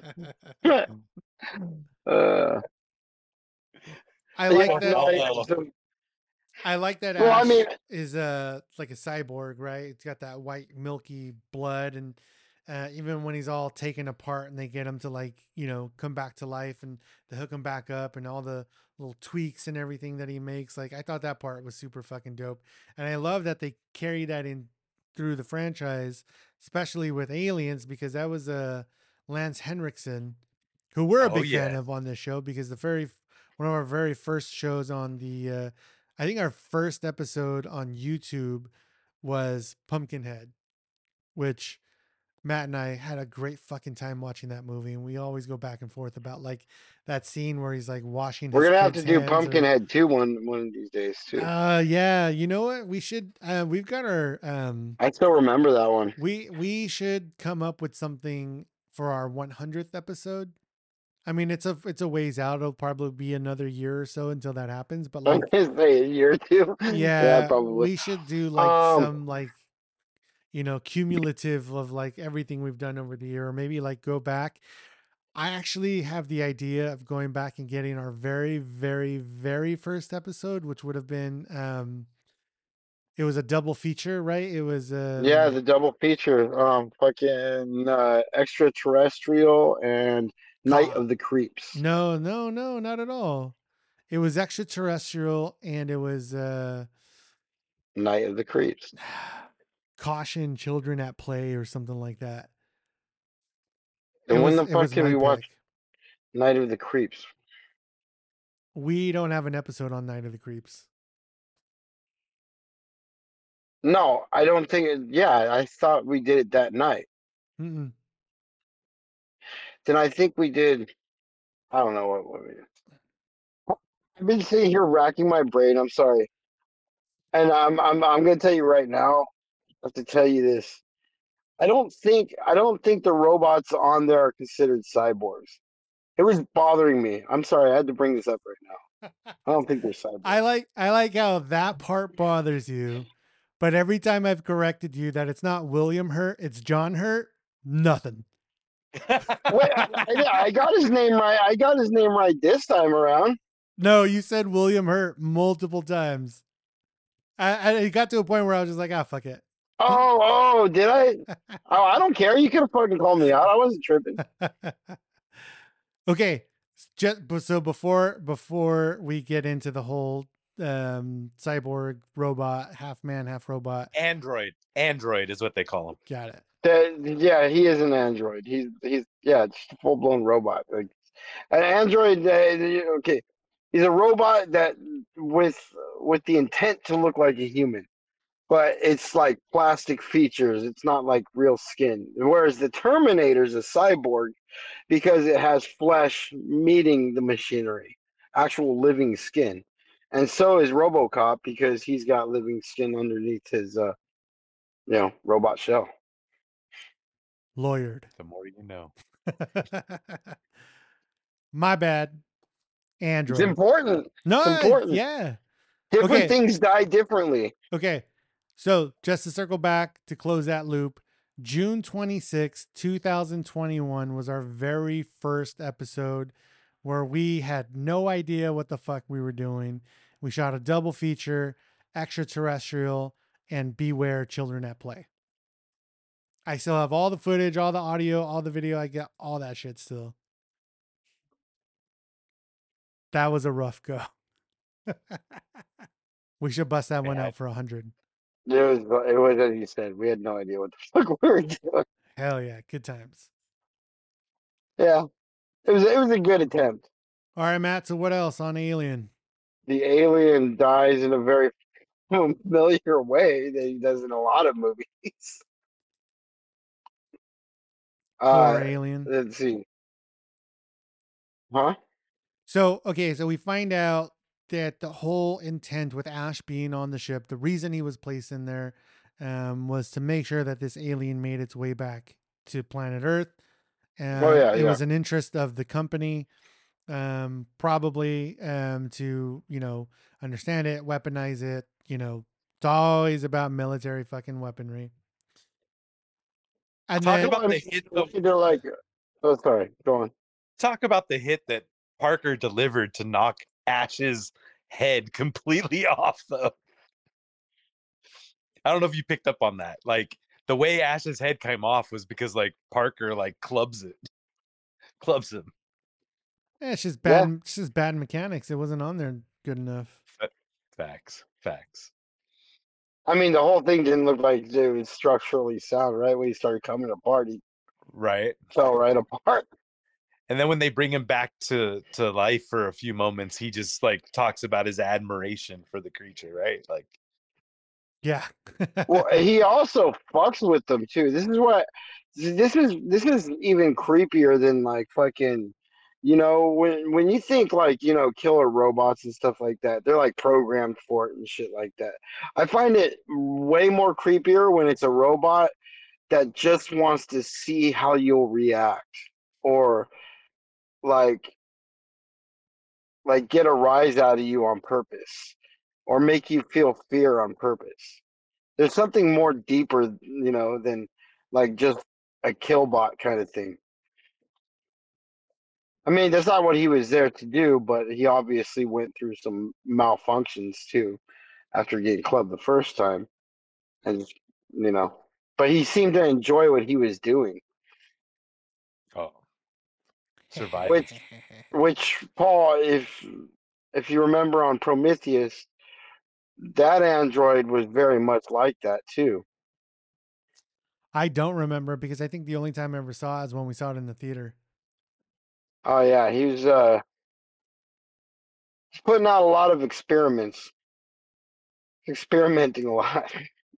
uh, I like yeah, that. no, so- I like that Well, I Ash mean- is uh like a cyborg, right? It's got that white milky blood, and uh, even when he's all taken apart and they get him to like you know come back to life and they hook him back up and all the little tweaks and everything that he makes, like I thought that part was super fucking dope, and I love that they carry that in through the franchise, especially with Aliens, because that was uh Lance Henriksen, who we're a Oh, big fan yeah. of on this show, because the very one of our very first shows on the uh I think our first episode on YouTube was Pumpkinhead, which Matt and I had a great fucking time watching that movie, and we always go back and forth about like that scene where he's like washing. We're his gonna have to kid's do hands or- Pumpkinhead too one one of these days too. Uh, yeah, you know what? We should. Uh, we've got our. Um, I still remember that one. we we should come up with something for our one hundredth episode. I mean, it's a it's a ways out. It'll probably be another year or so until that happens. But I'm like, gonna say a year or two. yeah, probably. we should do like Um, some like you know cumulative of like everything we've done over the year, or maybe like go back. I actually have the idea of going back and getting our very very very first episode, which would have been um it was a double feature, right? It was um, yeah, the double feature. Um, fucking uh, extraterrestrial and Night Ca- of the Creeps. no no no not at all. It was extraterrestrial, and it was uh Night of the Creeps. caution children at play or something like that. And it when was, the it fuck was did my we watch pick. Night of the Creeps? We don't have an episode on Night of the Creeps. No, I don't think. It, yeah, I thought we did it that night. Mm-mm. Then I think we did. I don't know what, what we did. I've been sitting here racking my brain. I'm sorry, and I'm I'm I'm gonna tell you right now. I have to tell you this. I don't think I don't think the robots on there are considered cyborgs. It was bothering me. I'm sorry, I had to bring this up right now. I don't think they're cyborgs. I like I like how that part bothers you, but every time I've corrected you that it's not William Hurt, it's John Hurt, nothing. Wait, I, I, I got his name right. I got his name right this time around. No, you said William Hurt multiple times. I, I it got to a point where I was just like, ah, fuck it. Oh, oh, did I? Oh, I don't care. You could have fucking called me out. I wasn't tripping. Okay, just so before before we get into the whole um cyborg robot, half man, half robot, Android. Android is what they call him. got it. That, yeah, he is an android. He's he's yeah, just a full blown robot. Like an android. Uh, okay, he's a robot that with with the intent to look like a human, but it's like plastic features. It's not like real skin. Whereas the Terminator's a cyborg because it has flesh meeting the machinery, actual living skin, and so is RoboCop because he's got living skin underneath his uh, you know, robot shell. Lawyered. The more you know. My bad. It's Android. important. No, It's important. yeah. Different Okay. things die differently. Okay. So just to circle back to close that loop, June twenty-sixth, twenty twenty-one was our very first episode where we had no idea what the fuck we were doing. We shot a double feature, Extraterrestrial and Beware Children at Play. I still have all the footage, all the audio, all the video. I get all that shit still. That was a rough go. We should bust that one Yeah. out for a hundred. It was, it was as you said. We had no idea what the fuck we were doing. Hell yeah, good times. Yeah, it was. It was a good attempt. All right, Matt. So what else on Alien? The alien dies in a very familiar way that he does in a lot of movies. Poor Uh, Alien. let's see. Huh? So, okay, so we find out that the whole intent with Ash being on the ship, the reason he was placed in there, um, was to make sure that this alien made its way back to planet Earth. Um, Oh, yeah, it yeah. was an interest of the company, um, probably um, to, you know, understand it, weaponize it. You know, it's always about military fucking weaponry. And Talk then, about the hit though. They're like, oh, sorry. Go on. Talk about the hit that Parker delivered to knock Ash's head completely off, though. I don't know if you picked up on that. Like the way Ash's head came off was because like Parker like clubs it, clubs him. eh, it's just bad. It's just bad mechanics. It wasn't on there good enough. Facts, facts. I mean, the whole thing didn't look like it was structurally sound, right? When he started coming apart, he Right. fell right apart. And then when they bring him back to to life for a few moments, he just like talks about his admiration for the creature, right? Like, Yeah. Well, he also fucks with them too. This is what this is. This is even creepier than like fucking. You know, when when you think like you know killer robots and stuff like that, they're like programmed for it and shit like that. I find it way more creepier when it's a robot that just wants to see how you'll react, or like like get a rise out of you on purpose, or make you feel fear on purpose. There's something more deeper, you know, than like just a killbot kind of thing. I mean, that's not what he was there to do, but he obviously went through some malfunctions too after getting clubbed the first time. And, you know, but he seemed to enjoy what he was doing, oh, surviving. which, which Paul, if if you remember on Prometheus, that android was very much like that too. I don't remember because I think the only time I ever saw it is when we saw it in the theater. Oh yeah, he was uh he's putting out a lot of experiments. Experimenting a lot.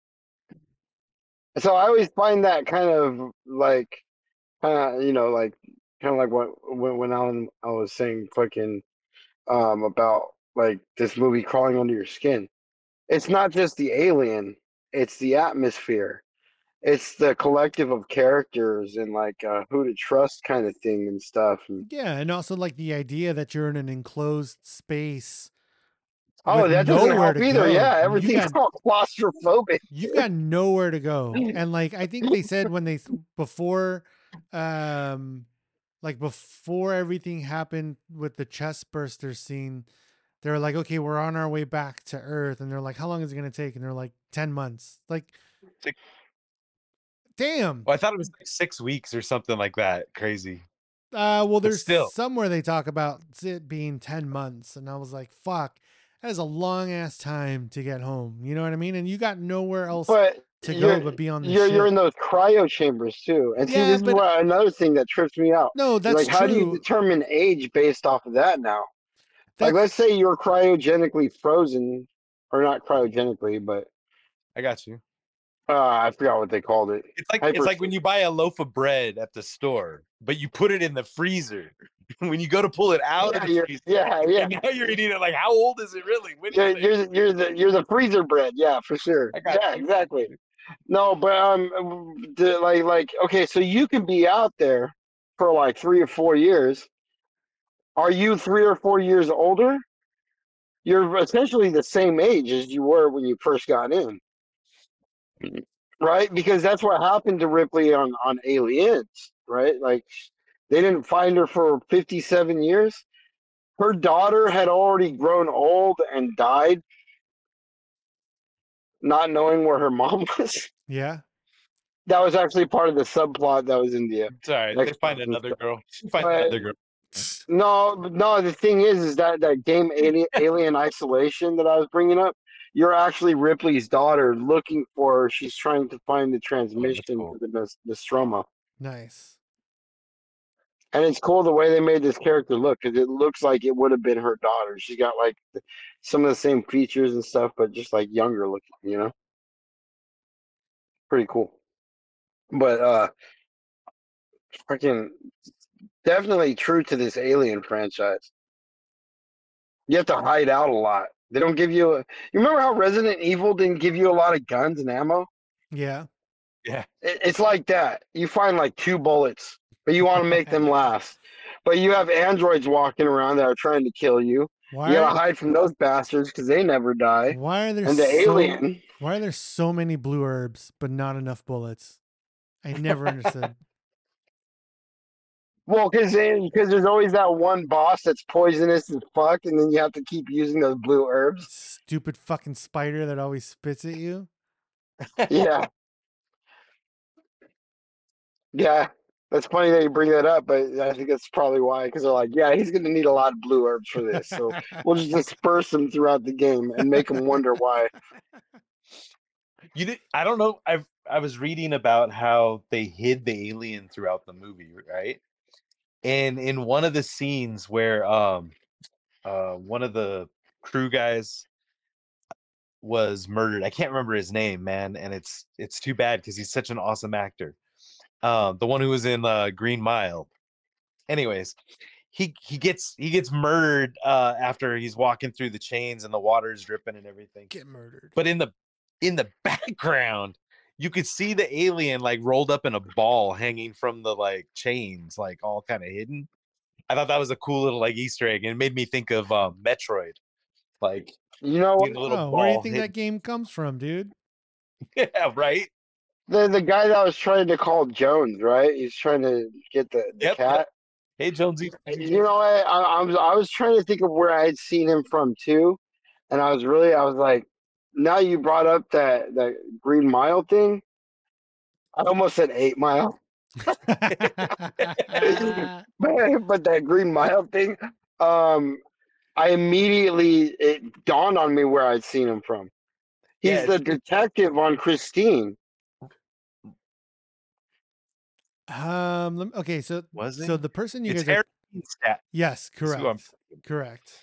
So I always find that kind of like kind of you know like kind of like what when when Alan I was saying fucking um about like this movie crawling under your skin. It's not just the alien, it's the atmosphere. It's the collective of characters and like uh, who to trust kind of thing and stuff. And, Yeah, and also like the idea that you're in an enclosed space. oh, with that doesn't nowhere help to either. go. Yeah, You everything's got- all claustrophobic. You've got nowhere to go. And like I think they said when they before um like before everything happened with the chest burster scene, they were like, okay, we're on our way back to Earth. And they're like, how long is it gonna take? And they're like, ten months. Like Six- damn. Well, I thought it was like six weeks or something like that. Crazy. Uh well there's still. somewhere they talk about it being ten months. And I was like, fuck, that is a long ass time to get home. You know what I mean? And you got nowhere else But to you're, go but be on the you're ship. you're in those cryo chambers too. And see, Yeah, this is but- what another thing that trips me out. No, that's like, how do you true. determine age based off of that now? That's, Like, let's say you're cryogenically frozen, or not cryogenically, but I got you. uh, I forgot what they called it. It's like Hyper- it's like when you buy a loaf of bread at the store, but you put it in the freezer. When you go to pull it out Yeah, of the you're, freezer, yeah, yeah. and now you're eating it. Like, how old is it really? When is You're, it? you're the- you're the you're the freezer bread. Yeah, for sure. I got Yeah, you. exactly. No, but um, the, like like okay, so you can be out there for like three or four years. Are you three or four years older? You're essentially the same age as you were when you first got in, right? Because that's what happened to Ripley on on Aliens, right? Like they didn't find her for fifty-seven years. Her daughter had already grown old and died, not knowing where her mom was. Yeah. That was actually part of the subplot that was in the It's all right. They find exposition another stuff. girl. She find But another girl. no, no. The thing is, is that that game Alien, Alien Isolation that I was bringing up. You're actually Ripley's daughter looking for her. She's trying to find the Oh, that's transmission cool. for the Nos- Nostromo. Nice. And it's cool the way they made this character look because it looks like it would have been her daughter. She's got like the, some of the same features and stuff, but just like younger looking, you know? Pretty cool. But uh freaking definitely true to this Alien franchise. You have to hide out a lot. They don't give you a, you remember how Resident Evil didn't give you a lot of guns and ammo? Yeah. Yeah. It, it's like that. You find like two bullets, but you want to make them last. But you have androids walking around that are trying to kill you. You Why gotta hide from those bastards because they never die. why are there And the so alien, why are there so many blue herbs but not enough bullets? I never understood. well, because because there's always that one boss that's poisonous as fuck, and then you have to keep using those blue herbs. Stupid fucking spider that always spits at you. Yeah, yeah. That's funny that you bring that up, but I think that's probably why. Because they're like, yeah, he's gonna need a lot of blue herbs for this, so we'll just disperse them throughout the game and make him wonder why. You did, I don't know. I've I was reading about how they hid the alien throughout the movie, right? And in one of the scenes where um uh one of the crew guys was murdered, I can't remember his name, man, and it's it's too bad because he's such an awesome actor. Um, the one who was in uh, Green Mile. Anyways, he he gets he gets murdered uh, after he's walking through the chains and the water is dripping and everything. Get murdered. But in the in the background, you could see the alien like rolled up in a ball hanging from the like chains, like all kind of hidden. I thought that was a cool little like Easter egg, and it made me think of uh, Metroid, like You know seeing what? a little Oh, where do you ball think hidden. that game comes from, dude? Yeah, right. The the guy that was trying to call Jones, right? He's trying to get the the Yep, yep. cat. Hey, Jonesy. You know, I, I I was I was trying to think of where I had seen him from too, and I was really I was like, now you brought up that that Green Mile thing. I almost said Eight Mile, but but that Green Mile thing. Um, I immediately it dawned on me where I'd seen him from. Yeah, He's the it's detective on Christine. um lem- okay, so was so he? the person you It's guys are Harry Stat. yes, Is who I'm. correct. Correct.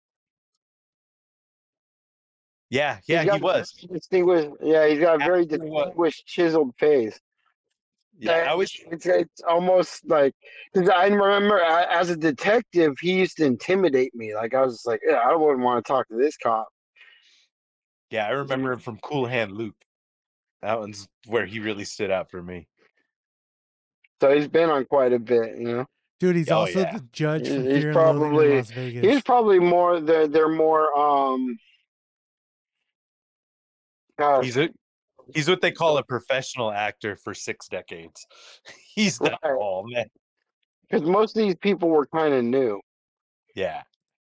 Yeah, He's yeah, he got a very was. distinguished. Yeah, he's got a very Absolutely was. distinguished, chiseled face. Yeah, Uh, I was. It's it's almost like because I remember a- as a detective, he used to intimidate me. Like I was just like, yeah, I wouldn't want to talk to this cop. Yeah, I remember him from Cool Hand Luke. That one's where he really stood out for me. So he's been on quite a bit, you know. Dude, he's Oh also yeah, the judge He- from He's Fear and Loathing in probably Las he's Vegas. probably more. They're they're more. Um, gosh, he's a he's what they call a professional actor for six decades. He's done it right? all, man. Because most of these people were kind of new. Yeah,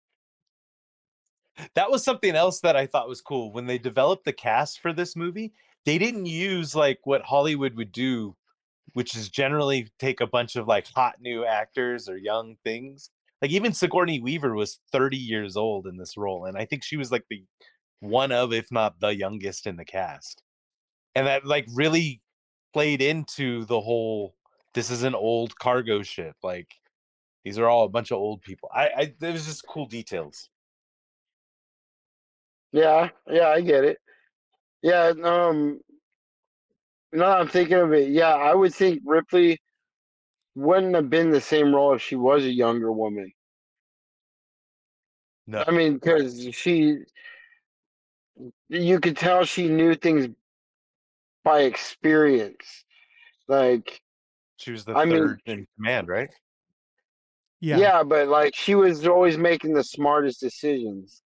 that was something else that I thought was cool when they developed the cast for this movie. They didn't use like what Hollywood would do, which is generally take a bunch of like hot new actors or young things. Like even Sigourney Weaver was thirty years old in this role, and I think she was like the one of, if not the youngest in the cast. And that like really played into the whole this is an old cargo ship. Like these are all a bunch of old people. I, I there was just cool details. Yeah, yeah, I get it. Yeah, um, no, I'm thinking of it. Yeah, I would think Ripley wouldn't have been the same role if she was a younger woman. No. I mean, because she, you could tell she knew things by experience. Like, She was the I mean, third in command, right? Yeah. yeah, but like she was always making the smartest decisions.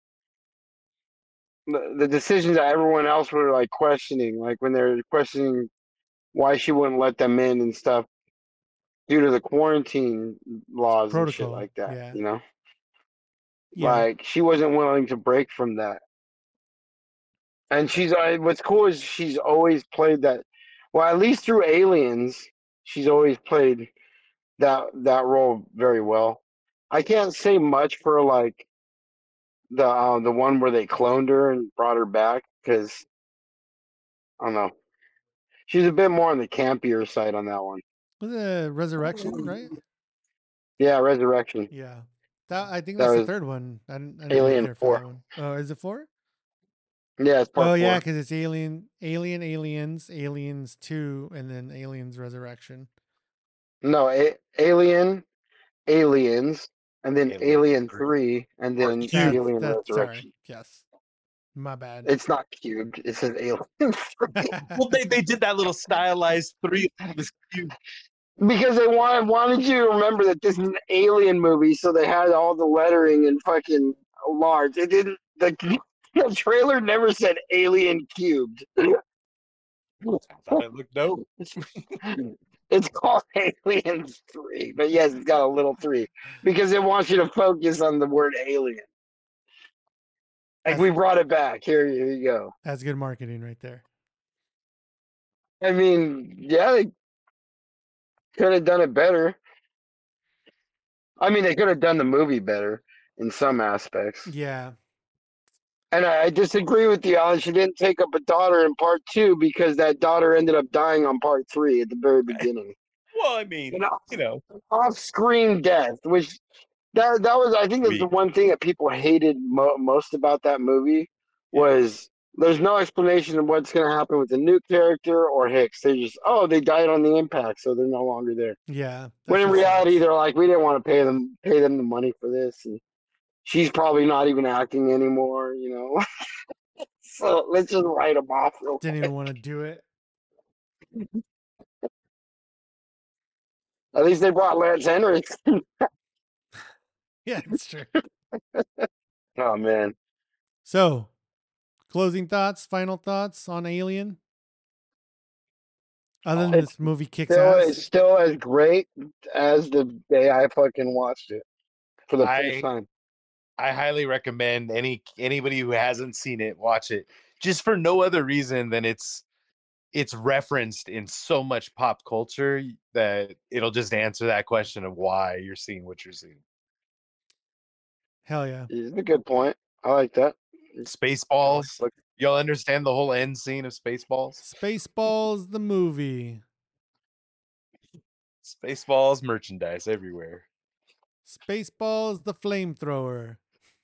The, the decisions that everyone else were like questioning, like when they're questioning why she wouldn't let them in and stuff due to the quarantine laws and shit Protocol. like that, Yeah. you know? Yeah. Like she wasn't willing to break from that. And she's uh, what's cool is she's always played that. Well, at least through Aliens, she's always played that that role very well. I can't say much for like the uh, the one where they cloned her and brought her back because I don't know. She's a bit more on the campier side on that one. Was it Resurrection, right? Yeah, Resurrection. Yeah. That I think That that's the was third one. I didn't, I didn't really Alien care for Four. that one. Oh, is it four? Yeah, it's part Oh yeah, four. because it's Alien, Alien, Aliens, Aliens Two, and then Aliens Resurrection. No, a- Alien, Aliens, and then Alien Alien three. Three, and Or then Cube. That's Alien that's sorry. Resurrection. Yes, my bad. It's not cubed. It says Alien Three Well, they, they did that little stylized three. This cube. because they wanted wanted you to remember that this is an alien movie, so they had all the lettering in fucking large. It didn't. The, the trailer never said Alien Cubed. I thought it looked dope. It's called Aliens three, but yes, it's got a little three because it wants you to focus on the word alien. Like That's, we brought it back. Here, here you go. that's good marketing right there. I mean, yeah, they could have done it better. I mean, they could have done the movie better in some aspects. Yeah. And I, I disagree with you, Alan. She didn't take up a daughter in part two because that daughter ended up dying on part three at the very beginning. Well, I mean, You know, you know, off-screen death, which that that was I think that's the we one thing that people hated mo- most about that movie was there's no explanation of what's going to happen with the new character or Hicks. They just oh they died on the impact, so they're no longer there. Yeah. When in just reality, sucks. they're like we didn't want to pay them pay them the money for this, and she's probably not even acting anymore. You know, so let's just write them off real Didn't quick. even want to do it. At least they brought Lance Henriksen. Yeah, that's true. Oh man. So, closing thoughts, final thoughts on Alien. Other than It's this movie kicks still ass. it's still as great as the day I fucking watched it for the I- first time. I highly recommend any anybody who hasn't seen it watch it, just for no other reason than it's it's referenced in so much pop culture that it'll just answer that question of why you're seeing what you're seeing. Hell yeah. It's a good point. I like that. Spaceballs. Look- You'll understand the whole end scene of Spaceballs. Spaceballs the movie. Spaceballs merchandise everywhere. Spaceballs the flamethrower.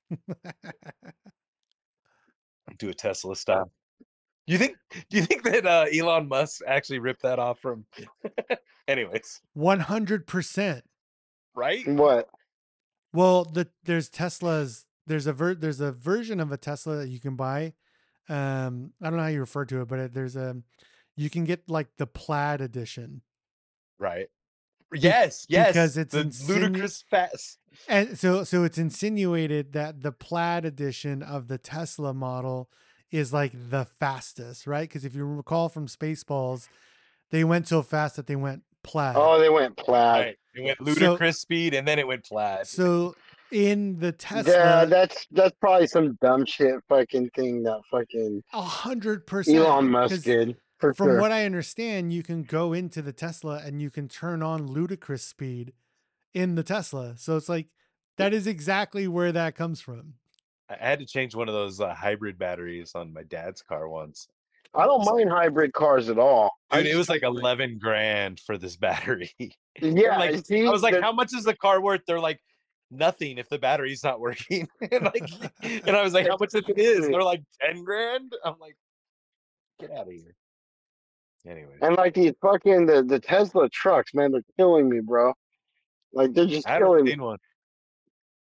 Do a Tesla style. You think? Do you think that uh, Elon Musk actually ripped that off from? Anyways, one hundred percent. right? What? Well, the there's Teslas. There's a ver, there's a version of a Tesla that you can buy. Um, I don't know how you refer to it, but it, there's a you can get like the plaid edition. Right. Yes. Yes. because it's the insinu- ludicrous fast. And so so it's insinuated that the plaid edition of the Tesla model is like the fastest, right? Because if you recall from Spaceballs, they went so fast that they went plaid. Oh, they went plaid. Right. It went ludicrous speed and then it went plaid. So in the Tesla, Yeah, that's that's probably some dumb shit fucking thing that fucking a hundred percent Elon Musk 'cause did. For From sure. what I understand, you can go into the Tesla and you can turn on ludicrous speed in the Tesla. So it's like that is exactly where that comes from. I had to change one of those uh, hybrid batteries on my dad's car once. I don't mind hybrid cars at all. I Dude, it just- was like eleven grand for this battery. yeah, like, see, I was like, the- how much is the car worth? They're like, nothing if the battery's not working. and, like, and I was like, how much if it is? They're like, ten grand? I'm like, get out of here. Anyway, and like these fucking the, the Tesla trucks, man, they're killing me, bro. Like they're just I haven't killing me. seen one.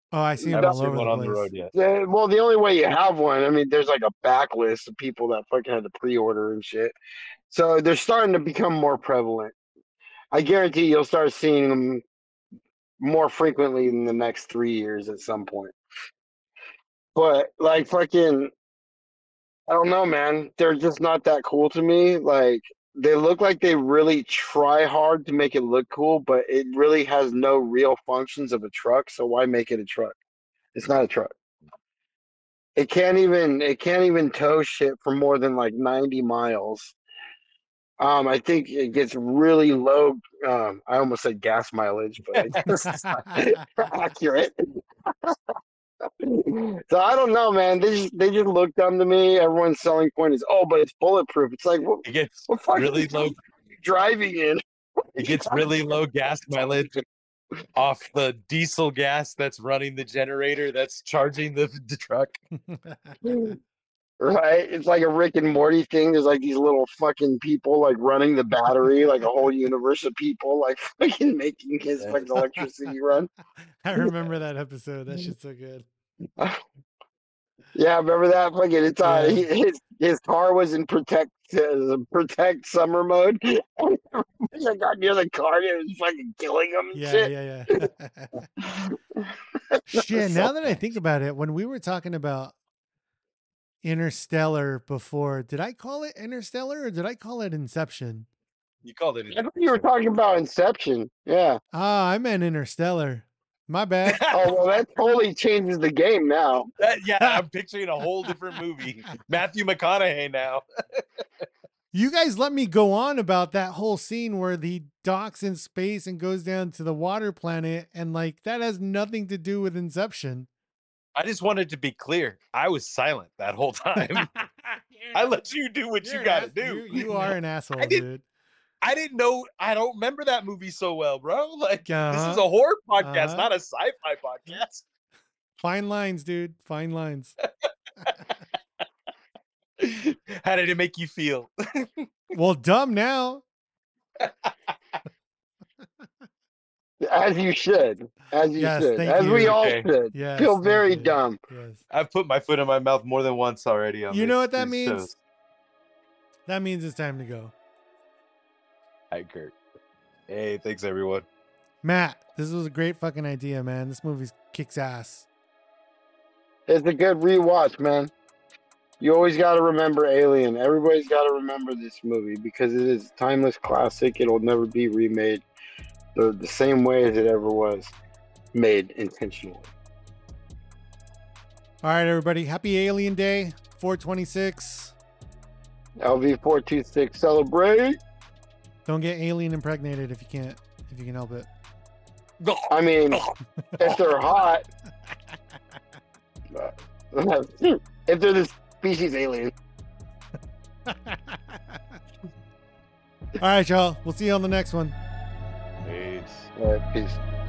Oh, I see I them haven't all seen over one the on the place. road yet. Yeah, well, the only way you have one, I mean, there's like a backlist of people that fucking had to pre-order and shit. So they're starting to become more prevalent. I guarantee you'll start seeing them more frequently in the next three years at some point. But like fucking, I don't know, man. They're just not that cool to me. Like they look like they really try hard to make it look cool, but it really has no real functions of a truck. So why make it a truck? It's not a truck. It can't even it can't even tow shit for more than like ninety miles. Um, I think it gets really low. Um, I almost said gas mileage, but I guess it's not accurate. So I don't know, man. They just they just look dumb to me. Everyone's selling point is, oh, but it's bulletproof. It's like, what, It gets what fucking really truck low. are you driving in? It gets really low gas mileage off the diesel gas that's running the generator that's charging the, the truck. Right? It's like a Rick and Morty thing. There's like these little fucking people like running the battery, like a whole universe of people like fucking making his Yeah. fucking electricity run. I remember that episode. That shit's so good. Yeah, remember that? Fucking, it's uh, Yeah. he, his his car was in protect uh, protect summer mode. And I got near the car, and it was fucking killing him and Yeah, shit. yeah, yeah. Shit, So now that I think about it, when we were talking about Interstellar before, did I call it Interstellar or did I call it Inception? You called it. I thought you were talking about Inception. Yeah. Ah, I meant Interstellar. My bad. Oh well, that totally changes the game now. That, yeah, I'm picturing a whole different movie. Matthew McConaughey now. You guys let me go on about that whole scene where he docks in space and goes down to the water planet, and like that has nothing to do with Inception. I just wanted to be clear. I was silent that whole time. I let you do what You're you an got to ass- do. You, you are an asshole, I did- dude. I didn't know. I don't remember that movie so well, bro. Like this Uh-huh. is a horror podcast, Uh-huh. not a sci-fi podcast. Fine lines, dude. Fine lines. How did it make you feel? Well, dumb now. As you should. As you Yes, should. thank As we you. all Okay. should. Yes, Feel thank very you. dumb. Yes. I've put my foot in my mouth more than once already. On You this- know what that these means? shows. That means it's time to go. Hi, Kurt. Hey, thanks everyone. Matt, this was a great fucking idea, man. This movie kicks ass. It's a good rewatch, man. You always got to remember Alien. Everybody's got to remember this movie because it is a timeless classic. It'll never be remade the, the same way as it ever was made intentionally. All right, everybody. Happy Alien Day, four twenty-six. L V four two six celebrate. Don't get alien impregnated if you can't, if you can help it. I mean, if they're hot, if they're the species alien. All right, y'all. We'll see you on the next one. Peace. All right, peace.